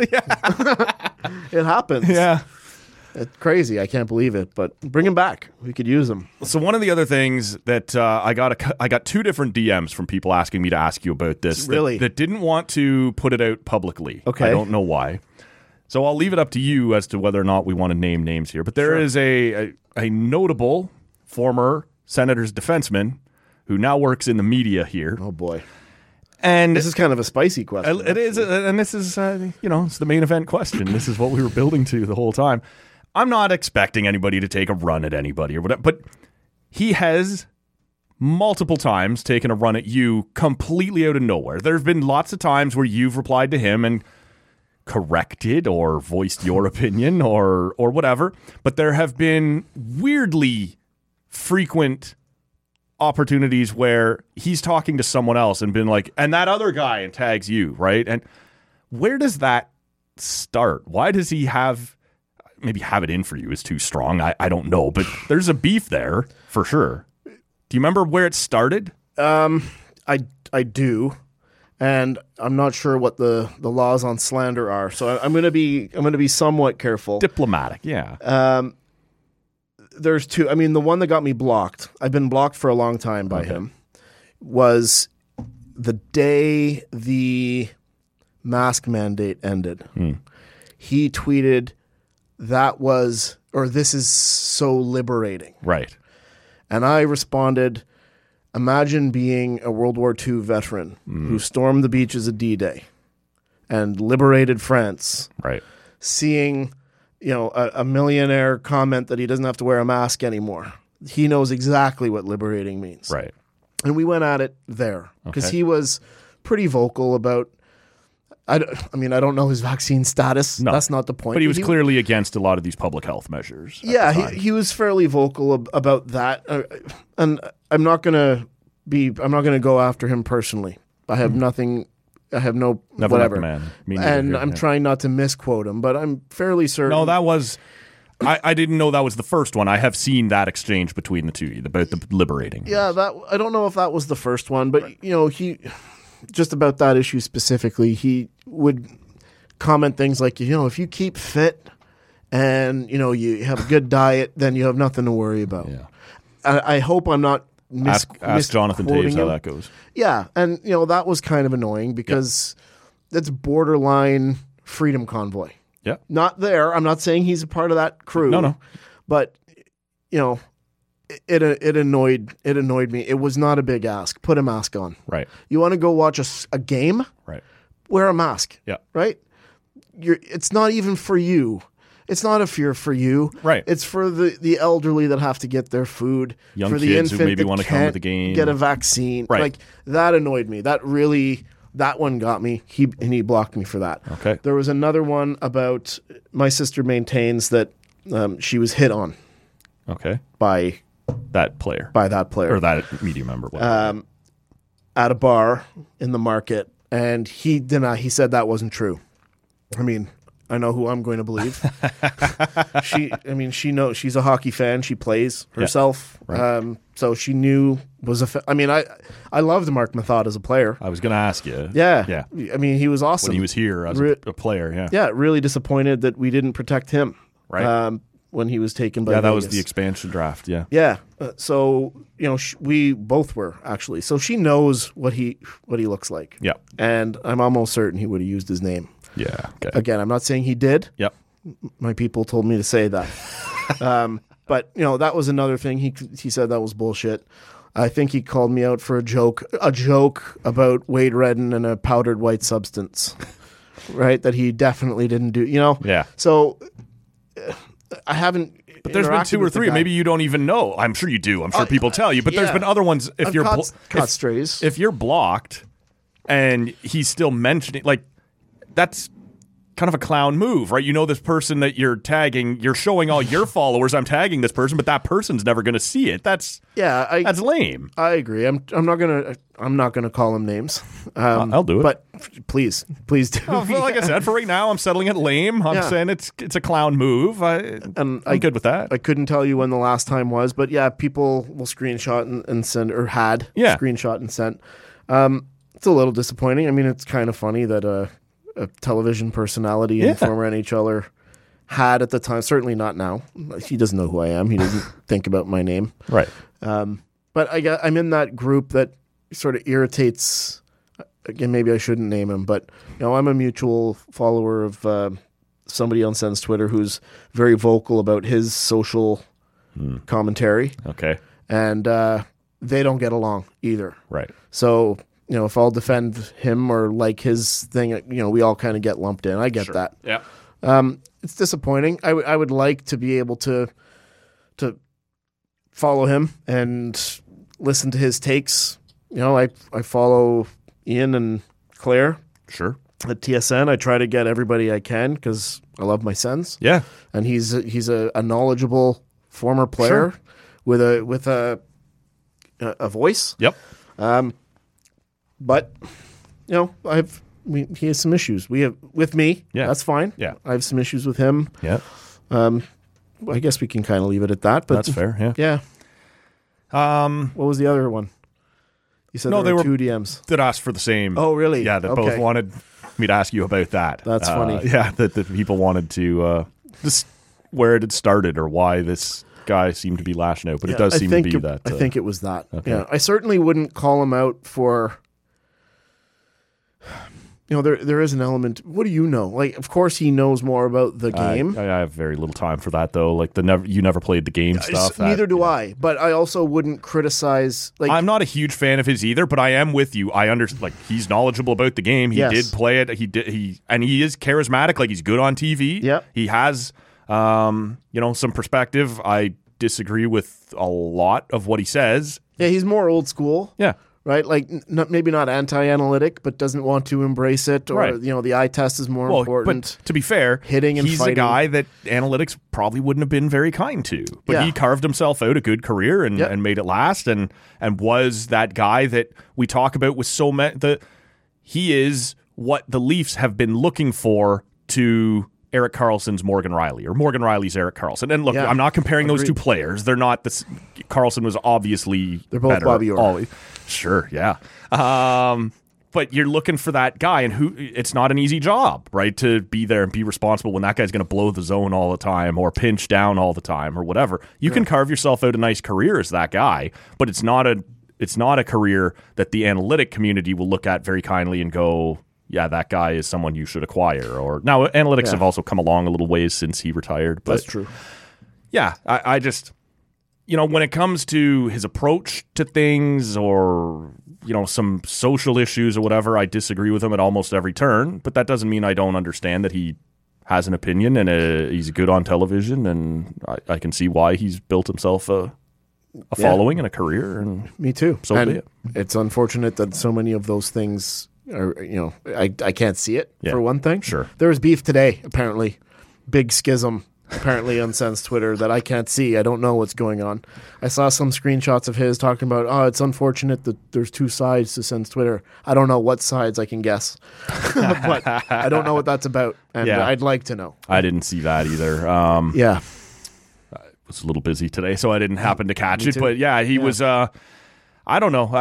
B: It happens.
D: Yeah.
B: It's crazy. I can't believe it, but bring him back. We could use him.
D: So one of the other things that I got 2 different DMs from people asking me to ask you about this.
B: Really?
D: That didn't want to put it out publicly.
B: Okay.
D: I don't know why. So I'll leave it up to you as to whether or not we want to name names here. But there is a notable former Senators defenseman who now works in the media here.
B: Oh, boy.
D: And
B: this is kind of a spicy question.
D: It is, and this is, it's the main event question. This is what we were building to the whole time. I'm not expecting anybody to take a run at anybody or whatever, but he has multiple times taken a run at you completely out of nowhere. There have been lots of times where you've replied to him and corrected or voiced your opinion or whatever, but there have been weirdly frequent opportunities where he's talking to someone else and been like, and that other guy, and tags you, right? And where does that start? Why does he maybe have it in for you is too strong. I don't know, but there's a beef there for sure. Do you remember where it started?
B: I do, and I'm not sure what the laws on slander are, so I'm gonna be somewhat careful.
D: Diplomatic, yeah.
B: There's 2. I mean, the one that got me blocked, I've been blocked for a long time by him, was the day the mask mandate ended. He tweeted, this is so liberating.
D: Right.
B: And I responded, imagine being a World War II veteran who stormed the beaches of D-Day and liberated France.
D: Right.
B: Seeing, a millionaire comment that he doesn't have to wear a mask anymore. He knows exactly what liberating means.
D: Right.
B: And we went at it there because he was pretty vocal about, I don't know his vaccine status. No, that's not the point.
D: But he was clearly against a lot of these public health measures.
B: Yeah, he was fairly vocal about that. And I'm not going to go after him personally. I have nothing. I have no
D: Never
B: whatever.
D: Man.
B: And I'm trying not to misquote him, but I'm fairly certain.
D: No, that was. I didn't know that was the first one. I have seen that exchange between the two about the liberating.
B: Yeah, I don't know if that was the first one, but he just about that issue specifically, he would comment things like, if you keep fit and you have a good diet, then you have nothing to worry about.
D: Yeah.
B: I hope I'm not
D: ask Jonathan Toews how that goes.
B: Yeah, and that was kind of annoying because that's borderline freedom convoy.
D: Yeah.
B: Not there. I'm not saying he's a part of that crew.
D: No.
B: But, it annoyed me. It was not a big ask. Put a mask on.
D: Right.
B: You want to go watch a game?
D: Right.
B: Wear a mask.
D: Yeah.
B: Right? It's not even for you. It's not a fear for you.
D: Right.
B: It's for the elderly that have to get their food.
D: Young
B: for the
D: kids who
B: infant
D: maybe
B: that
D: want to come to
B: can't
D: the game.
B: get a vaccine.
D: Right.
B: Like, that annoyed me. That one got me. He blocked me for that.
D: Okay.
B: There was another one about my sister maintains that she was hit on
D: Okay.
B: by
D: That player.
B: that player.
D: Or that media member. Whatever.
B: At a bar in the market, and he denied. He said that wasn't true. I mean, I know who I'm going to believe. She knows she's a hockey fan. She plays herself,
D: Right.
B: so she knew I mean, I loved Mark Mathod as a player.
D: I was going to ask you.
B: Yeah,
D: Yeah.
B: I mean, he was awesome
D: When he was here as a player, yeah.
B: Yeah, really disappointed that we didn't protect him.
D: Right.
B: When he was taken by
D: Yeah, that
B: Vegas.
D: was the expansion draft, yeah.
B: Yeah. So, we both were, actually. So she knows what he looks like.
D: Yeah.
B: And I'm almost certain he would have used his name.
D: Yeah, okay.
B: Again, I'm not saying he did.
D: Yep.
B: My people told me to say that. But, that was another thing. He said that was bullshit. I think he called me out for a joke about Wade Redden and a powdered white substance, right? That he definitely didn't do,
D: Yeah.
B: So I haven't.
D: But there's been two or three. Maybe you don't even know. I'm sure you do. I'm sure people tell you. But there's
B: yeah.
D: been other ones. If
B: I've
D: you're
B: caught strays.
D: if you're blocked, and he's still mentioning, like, that's kind of a clown move, right? You know, this person that you're tagging, you're showing all your followers, I'm tagging this person, but that person's never going to see it. That's lame.
B: I agree. I'm not gonna call him names.
D: I'll do it.
B: But please do.
D: Well, like I said, for right now, I'm settling it lame. I'm saying it's a clown move. I'm good with that.
B: I couldn't tell you when the last time was, but yeah, people will screenshot and send, or had screenshot and sent. It's a little disappointing. I mean, it's kind of funny that a television personality and former NHLer had at the time. Certainly not now. He doesn't know who I am. He doesn't think about my name.
D: Right.
B: But I'm in that group that sort of irritates. Again, maybe I shouldn't name him, but I'm a mutual follower of somebody on Sens Twitter who's very vocal about his social commentary.
D: Okay.
B: And they don't get along either.
D: Right.
B: So, if I'll defend him or like his thing, we all kind of get lumped in. I get that.
D: Yeah.
B: It's disappointing. I would like to be able to follow him and listen to his takes. I follow Ian and Claire.
D: Sure.
B: At TSN. I try to get everybody I can because I love my Sens.
D: Yeah.
B: And he's a knowledgeable former player with a voice.
D: Yep.
B: But he has some issues. We have with me.
D: Yeah.
B: That's fine.
D: Yeah.
B: I have some issues with him.
D: Yeah.
B: I guess we can kind of leave it at that. But
D: that's fair. Yeah.
B: Yeah. What was the other one? You said there were two DMs
D: that asked for the same.
B: Oh, really?
D: Yeah. That both wanted me to ask you about that.
B: That's funny.
D: Yeah. That people wanted to just where it had started or why this guy seemed to be lashing out. But it does seem to be that.
B: I think it was that.
D: Okay.
B: Yeah. I certainly wouldn't call him out for. There is an element. What do you know? Like, of course, he knows more about the game.
D: I have very little time for that, though. Like you never played the game stuff.
B: Neither do I. But I also wouldn't criticize. Like,
D: I'm not a huge fan of his either. But I am with you. I understand. Like, he's knowledgeable about the game. He did play it. And he is charismatic. Like, he's good on TV.
B: Yeah.
D: He has, some perspective. I disagree with a lot of what he says.
B: Yeah, he's more old school.
D: Yeah.
B: Right, like maybe not anti-analytic, but doesn't want to embrace it, or the eye test is more important.
D: But to be fair,
B: hitting and
D: he's
B: fighting.
D: a guy that analytics probably wouldn't have been very kind to. But he carved himself out a good career and made it last, and was that guy that we talk about with so many. He is what the Leafs have been looking for to Erik Karlsson's Morgan Rielly, or Morgan Rielly's Erik Karlsson. And look, I'm not comparing those two players. They're not this. Karlsson was obviously
B: they're both
D: better.
B: Bobby Orr.
D: Sure, yeah. But you're looking for that guy, and it's not an easy job, right? To be there and be responsible when that guy's going to blow the zone all the time, or pinch down all the time, or whatever. You can carve yourself out a nice career as that guy, but it's not a career that the analytic community will look at very kindly and go, yeah, that guy is someone you should acquire. Or now analytics have also come along a little ways since he retired. But
B: that's true.
D: Yeah, when it comes to his approach to things or, some social issues or whatever, I disagree with him at almost every turn. But that doesn't mean I don't understand that he has an opinion and he's good on television. And I can see why he's built himself a following and a career. And
B: me too.
D: So
B: and
D: be it.
B: It's unfortunate that so many of those things are, I can't see it, for one thing.
D: Sure.
B: There was beef today, apparently. Big schism, apparently, on Sens Twitter that I can't see. I don't know what's going on. I saw some screenshots of his talking about, it's unfortunate that there's two sides to Sens Twitter. I don't know what sides, I can guess. But I don't know what that's about, and I'd like to know.
D: I didn't see that either.
B: Yeah.
D: Was a little busy today, so I didn't happen to catch
B: Me
D: it.
B: too.
D: But he was. I don't know.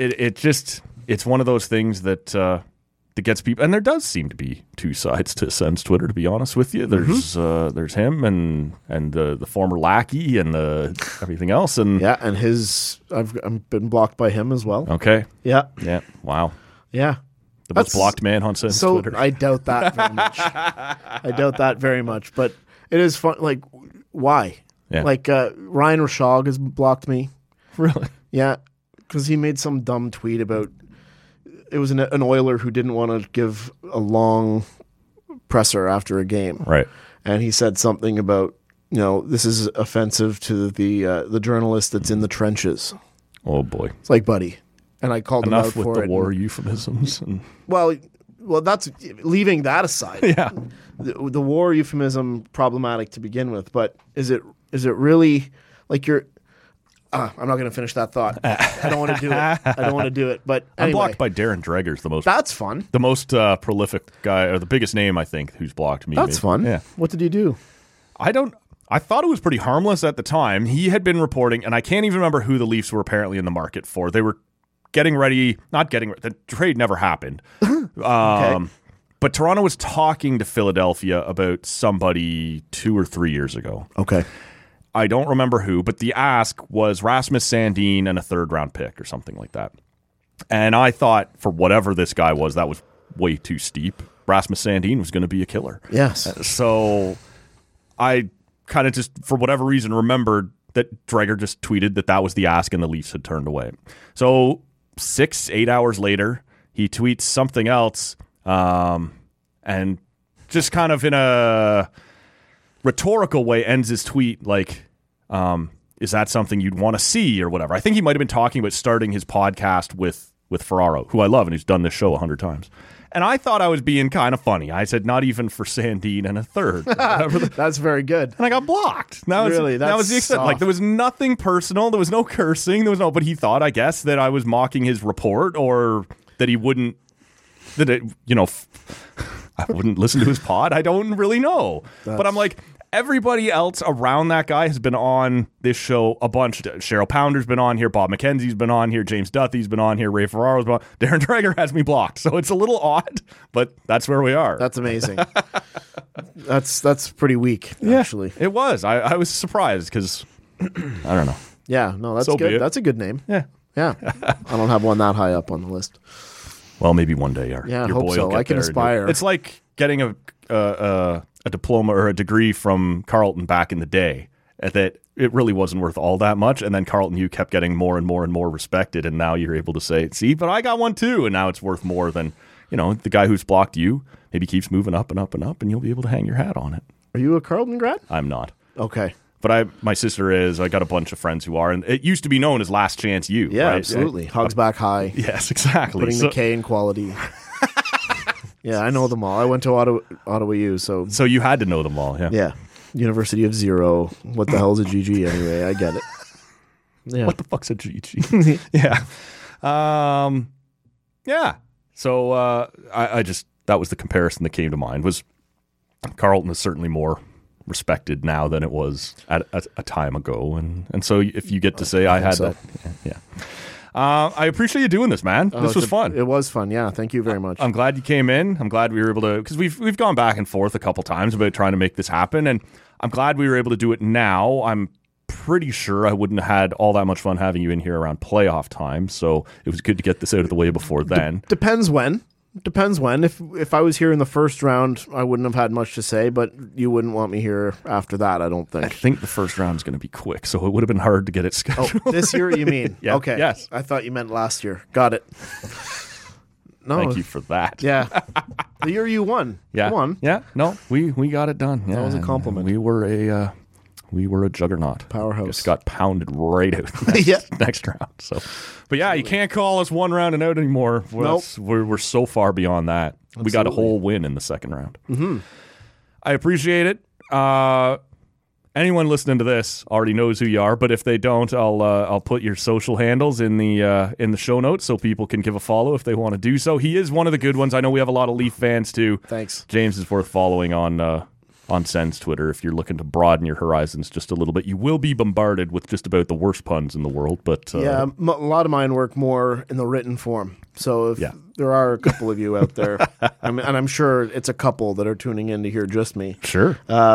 D: It's one of those things that gets people, and there does seem to be two sides to Sens Twitter. To be honest with you, there's him and the former lackey and everything else, and
B: and I've been blocked by him as well.
D: Okay.
B: Yeah.
D: Wow.
B: Yeah.
D: The most blocked man on Sens Twitter.
B: I doubt that very much. I doubt that very much, but it is fun. Like, why?
D: Yeah.
B: Like Ryan Rashog has blocked me.
D: Really?
B: Yeah, because he made some dumb tweet about it was an Oiler who didn't want to give a long presser after a game,
D: right?
B: And he said something about this is offensive to the journalist that's in the trenches.
D: Oh boy,
B: it's like, buddy, and I called him out for it.
D: Enough with the war euphemisms. And...
B: Well, that's leaving that aside.
D: Yeah,
B: the war euphemism problematic to begin with, but is it really like you're? I'm not going to finish that thought. I don't want to do it. But anyway.
D: I'm blocked by Darren Dreger's the most.
B: That's fun.
D: The most prolific guy, or the biggest name I think, who's blocked me.
B: That's fun.
D: Yeah.
B: What did you do?
D: I thought it was pretty harmless at the time. He had been reporting, and I can't even remember who the Leafs were apparently in the market for. They were getting ready. The trade never happened.
B: Okay.
D: But Toronto was talking to Philadelphia about somebody 2 or 3 years ago.
B: Okay.
D: I don't remember who, but the ask was Rasmus Sandin and a third-round pick or something like that. And I thought, for whatever this guy was, that was way too steep. Rasmus Sandin was going to be a killer.
B: Yes.
D: So I kind of just, for whatever reason, remembered that Dreger just tweeted that was the ask and the Leafs had turned away. So 6-8 hours later, he tweets something else and just kind of in a rhetorical way ends his tweet like, is that something you'd want to see or whatever? I think he might have been talking about starting his podcast with Ferraro, who I love and who's done this show 100 times. And I thought I was being kind of funny. I said, not even for Sandin and a third.
B: That's very good.
D: And I got blocked. That was the extent. Like, there was nothing personal. There was no cursing. But he thought, I guess, that I was mocking his report or that he wouldn't, I wouldn't listen to his pod. I don't really know. But I'm like, everybody else around that guy has been on this show a bunch. Cheryl Pounder's been on here. Bob McKenzie's been on here. James Duthie's been on here. Ray Ferraro's been on. Darren Dreger has me blocked. So it's a little odd, but that's where we are.
B: That's amazing. That's pretty weak, actually.
D: It was. I was surprised because, I don't know.
B: Yeah, no, that's
D: So be
B: good.
D: it.
B: That's a good name.
D: Yeah.
B: Yeah. I don't have one that high up on the list.
D: Well, maybe one day your
B: I
D: boy
B: hope
D: will
B: so.
D: get
B: I can
D: there.
B: aspire.
D: It's like getting a diploma or a degree from Carleton back in the day that it really wasn't worth all that much. And then Carleton U kept getting more and more and more respected. And now you're able to say, see, but I got one too. And now it's worth more than, the guy who's blocked you maybe keeps moving up and up and up and you'll be able to hang your hat on it.
B: Are you a Carleton grad?
D: I'm not.
B: Okay.
D: But my sister is. I got a bunch of friends who are. And it used to be known as Last Chance U.
B: Yeah,
D: right?
B: absolutely. Hogs back high.
D: Yes, exactly.
B: Putting the K in quality. Yeah, I know them all. I went to Ottawa U, so
D: you had to know them all, yeah.
B: Yeah. University of Zero. What the hell's a GG anyway? I get it. Yeah.
D: What the fuck's a GG? Yeah. Yeah. So I just, that was the comparison that came to mind, was Carleton is certainly more respected now than it was at a time ago. And so if you get to say I had
B: so.
D: that, yeah. I appreciate you doing this, man. This was fun.
B: It was fun. Yeah. Thank you very much.
D: I'm glad you came in. I'm glad we were able to, because we've gone back and forth a couple times about trying to make this happen. And I'm glad we were able to do it now. I'm pretty sure I wouldn't have had all that much fun having you in here around playoff time. So it was good to get this out of the way before then.
B: Depends when. Depends when. If I was here in the first round, I wouldn't have had much to say, but you wouldn't want me here after that, I don't think.
D: I think the first round is going to be quick, so it would have been hard to get it scheduled.
B: Oh, this year you mean?
D: Yeah.
B: Okay.
D: Yes.
B: I thought you meant last year. Got it. No.
D: Thank you for that.
B: Yeah. The year you won.
D: Yeah.
B: You won.
D: Yeah. No, we got it done. Yeah,
B: That was a compliment.
D: We were a juggernaut.
B: Powerhouse.
D: Just got pounded right out next,
B: Yeah.
D: next round. So, but yeah, you can't call us one round and out anymore.
B: Nope.
D: We're so far beyond that. We got a whole win in the second round. Mm-hmm. I appreciate it. Anyone listening to this already knows who you are, but if they don't, I'll put your social handles in the show notes so people can give a follow if they want to do so. He is one of the good ones. I know we have a lot of Leaf fans too.
B: Thanks.
D: James is worth following on Sens Twitter if you're looking to broaden your horizons just a little bit. You will be bombarded with just about the worst puns in the world, but
B: Yeah, a lot of mine work more in the written form. So if there are a couple of you out there, and I'm sure it's a couple that are tuning in to hear just me.
D: sure.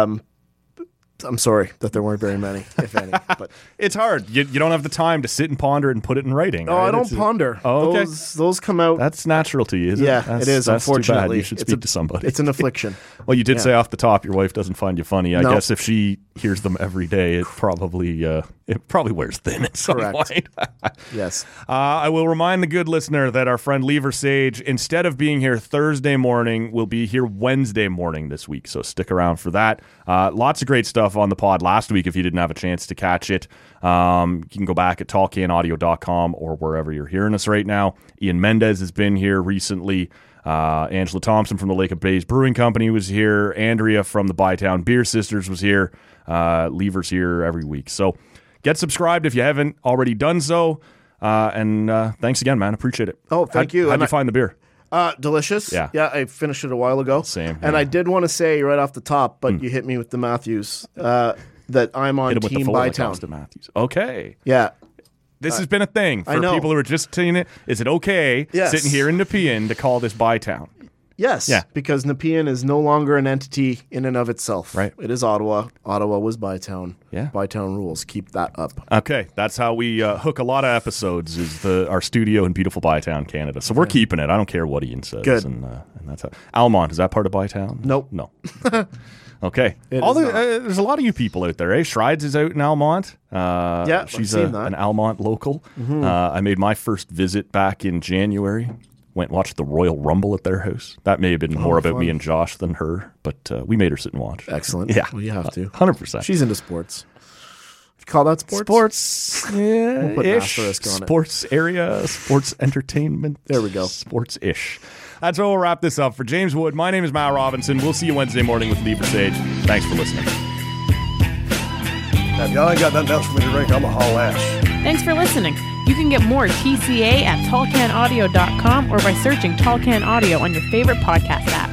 B: I'm sorry that there weren't very many, if any. But
D: It's hard. You don't have the time to sit and ponder it and put it in writing.
B: I don't ponder.
D: Oh, okay.
B: Those come out.
D: That's natural to you, isn't
B: Yeah,
D: it? That's,
B: it is,
D: that's too bad.
B: unfortunately.
D: You should
B: It's
D: speak
B: a-
D: to somebody.
B: It's an affliction.
D: Well, you did say off the top your wife doesn't find you funny. I
B: No.
D: guess if she hears them every day, it probably wears thin at some
B: Correct.
D: point.
B: Yes.
D: I will remind the good listener that our friend Lever Sage, instead of being here Thursday morning, will be here Wednesday morning this week. So stick around for that. Lots of great stuff on the pod last week if you didn't have a chance to catch it. You can go back at tallcanaudio.com or wherever you're hearing us right now. Ian Mendez has been here recently. Angela Thompson from the Lake of Bays Brewing Company was here. Andrea from the Bytown Beer Sisters was here. Lever's here every week. So get subscribed if you haven't already done so. And thanks again, man. Appreciate it.
B: Oh, thank you.
D: How'd
B: And
D: you find the beer?
B: Delicious.
D: Yeah.
B: Yeah, I finished it a while ago.
D: Same,
B: And
D: yeah.
B: I did want to say right off the top, but you hit me with the Matthews, that I'm on
D: Hit him with the
B: Team
D: full like
B: Bytown.
D: Austin Matthews. Okay.
B: Yeah.
D: This has been a thing for
B: I know.
D: people who are just tuning in. Is it okay
B: Yes.
D: sitting here in Nepean to call this Bytown?
B: Yes.
D: Yeah.
B: Because Nepean is no longer an entity in and of itself.
D: Right.
B: It is Ottawa. Ottawa was Bytown.
D: Yeah.
B: Bytown rules. Keep that up.
D: Okay, that's how we hook a lot of episodes is our studio in beautiful Bytown, Canada. So we're keeping it. I don't care what Ian says.
B: Good.
D: And that's how. Almont, is that part of Bytown?
B: Nope.
D: No. Okay.
B: It is not.
D: There's a lot of you people out there. Eh? Shrides is out in Almont.
B: Yeah, I've
D: she's
B: seen that.
D: an Almont local. I made my first visit back in January. Went and watched the Royal Rumble at their house. That may have been more about
B: fun.
D: me and Josh than her, but we made her sit and watch.
B: Excellent.
D: Yeah.
B: Well, you have to.
D: 100%.
B: She's into sports. You call that sports?
D: Sports, yeah,
B: put an
D: ish.
B: asterisk on it.
D: Sports area, sports entertainment.
B: There we go.
D: Sports-ish. That's where we'll wrap this up. For James Wood, my name is Matt Robinson. We'll see you Wednesday morning with Lever Sage. Thanks for listening.
E: If y'all ain't got nothing else for me to drink, I'm a haul ass.
F: Thanks for listening. You can get more TCA at tallcanaudio.com or by searching Tall Can Audio on your favorite podcast app.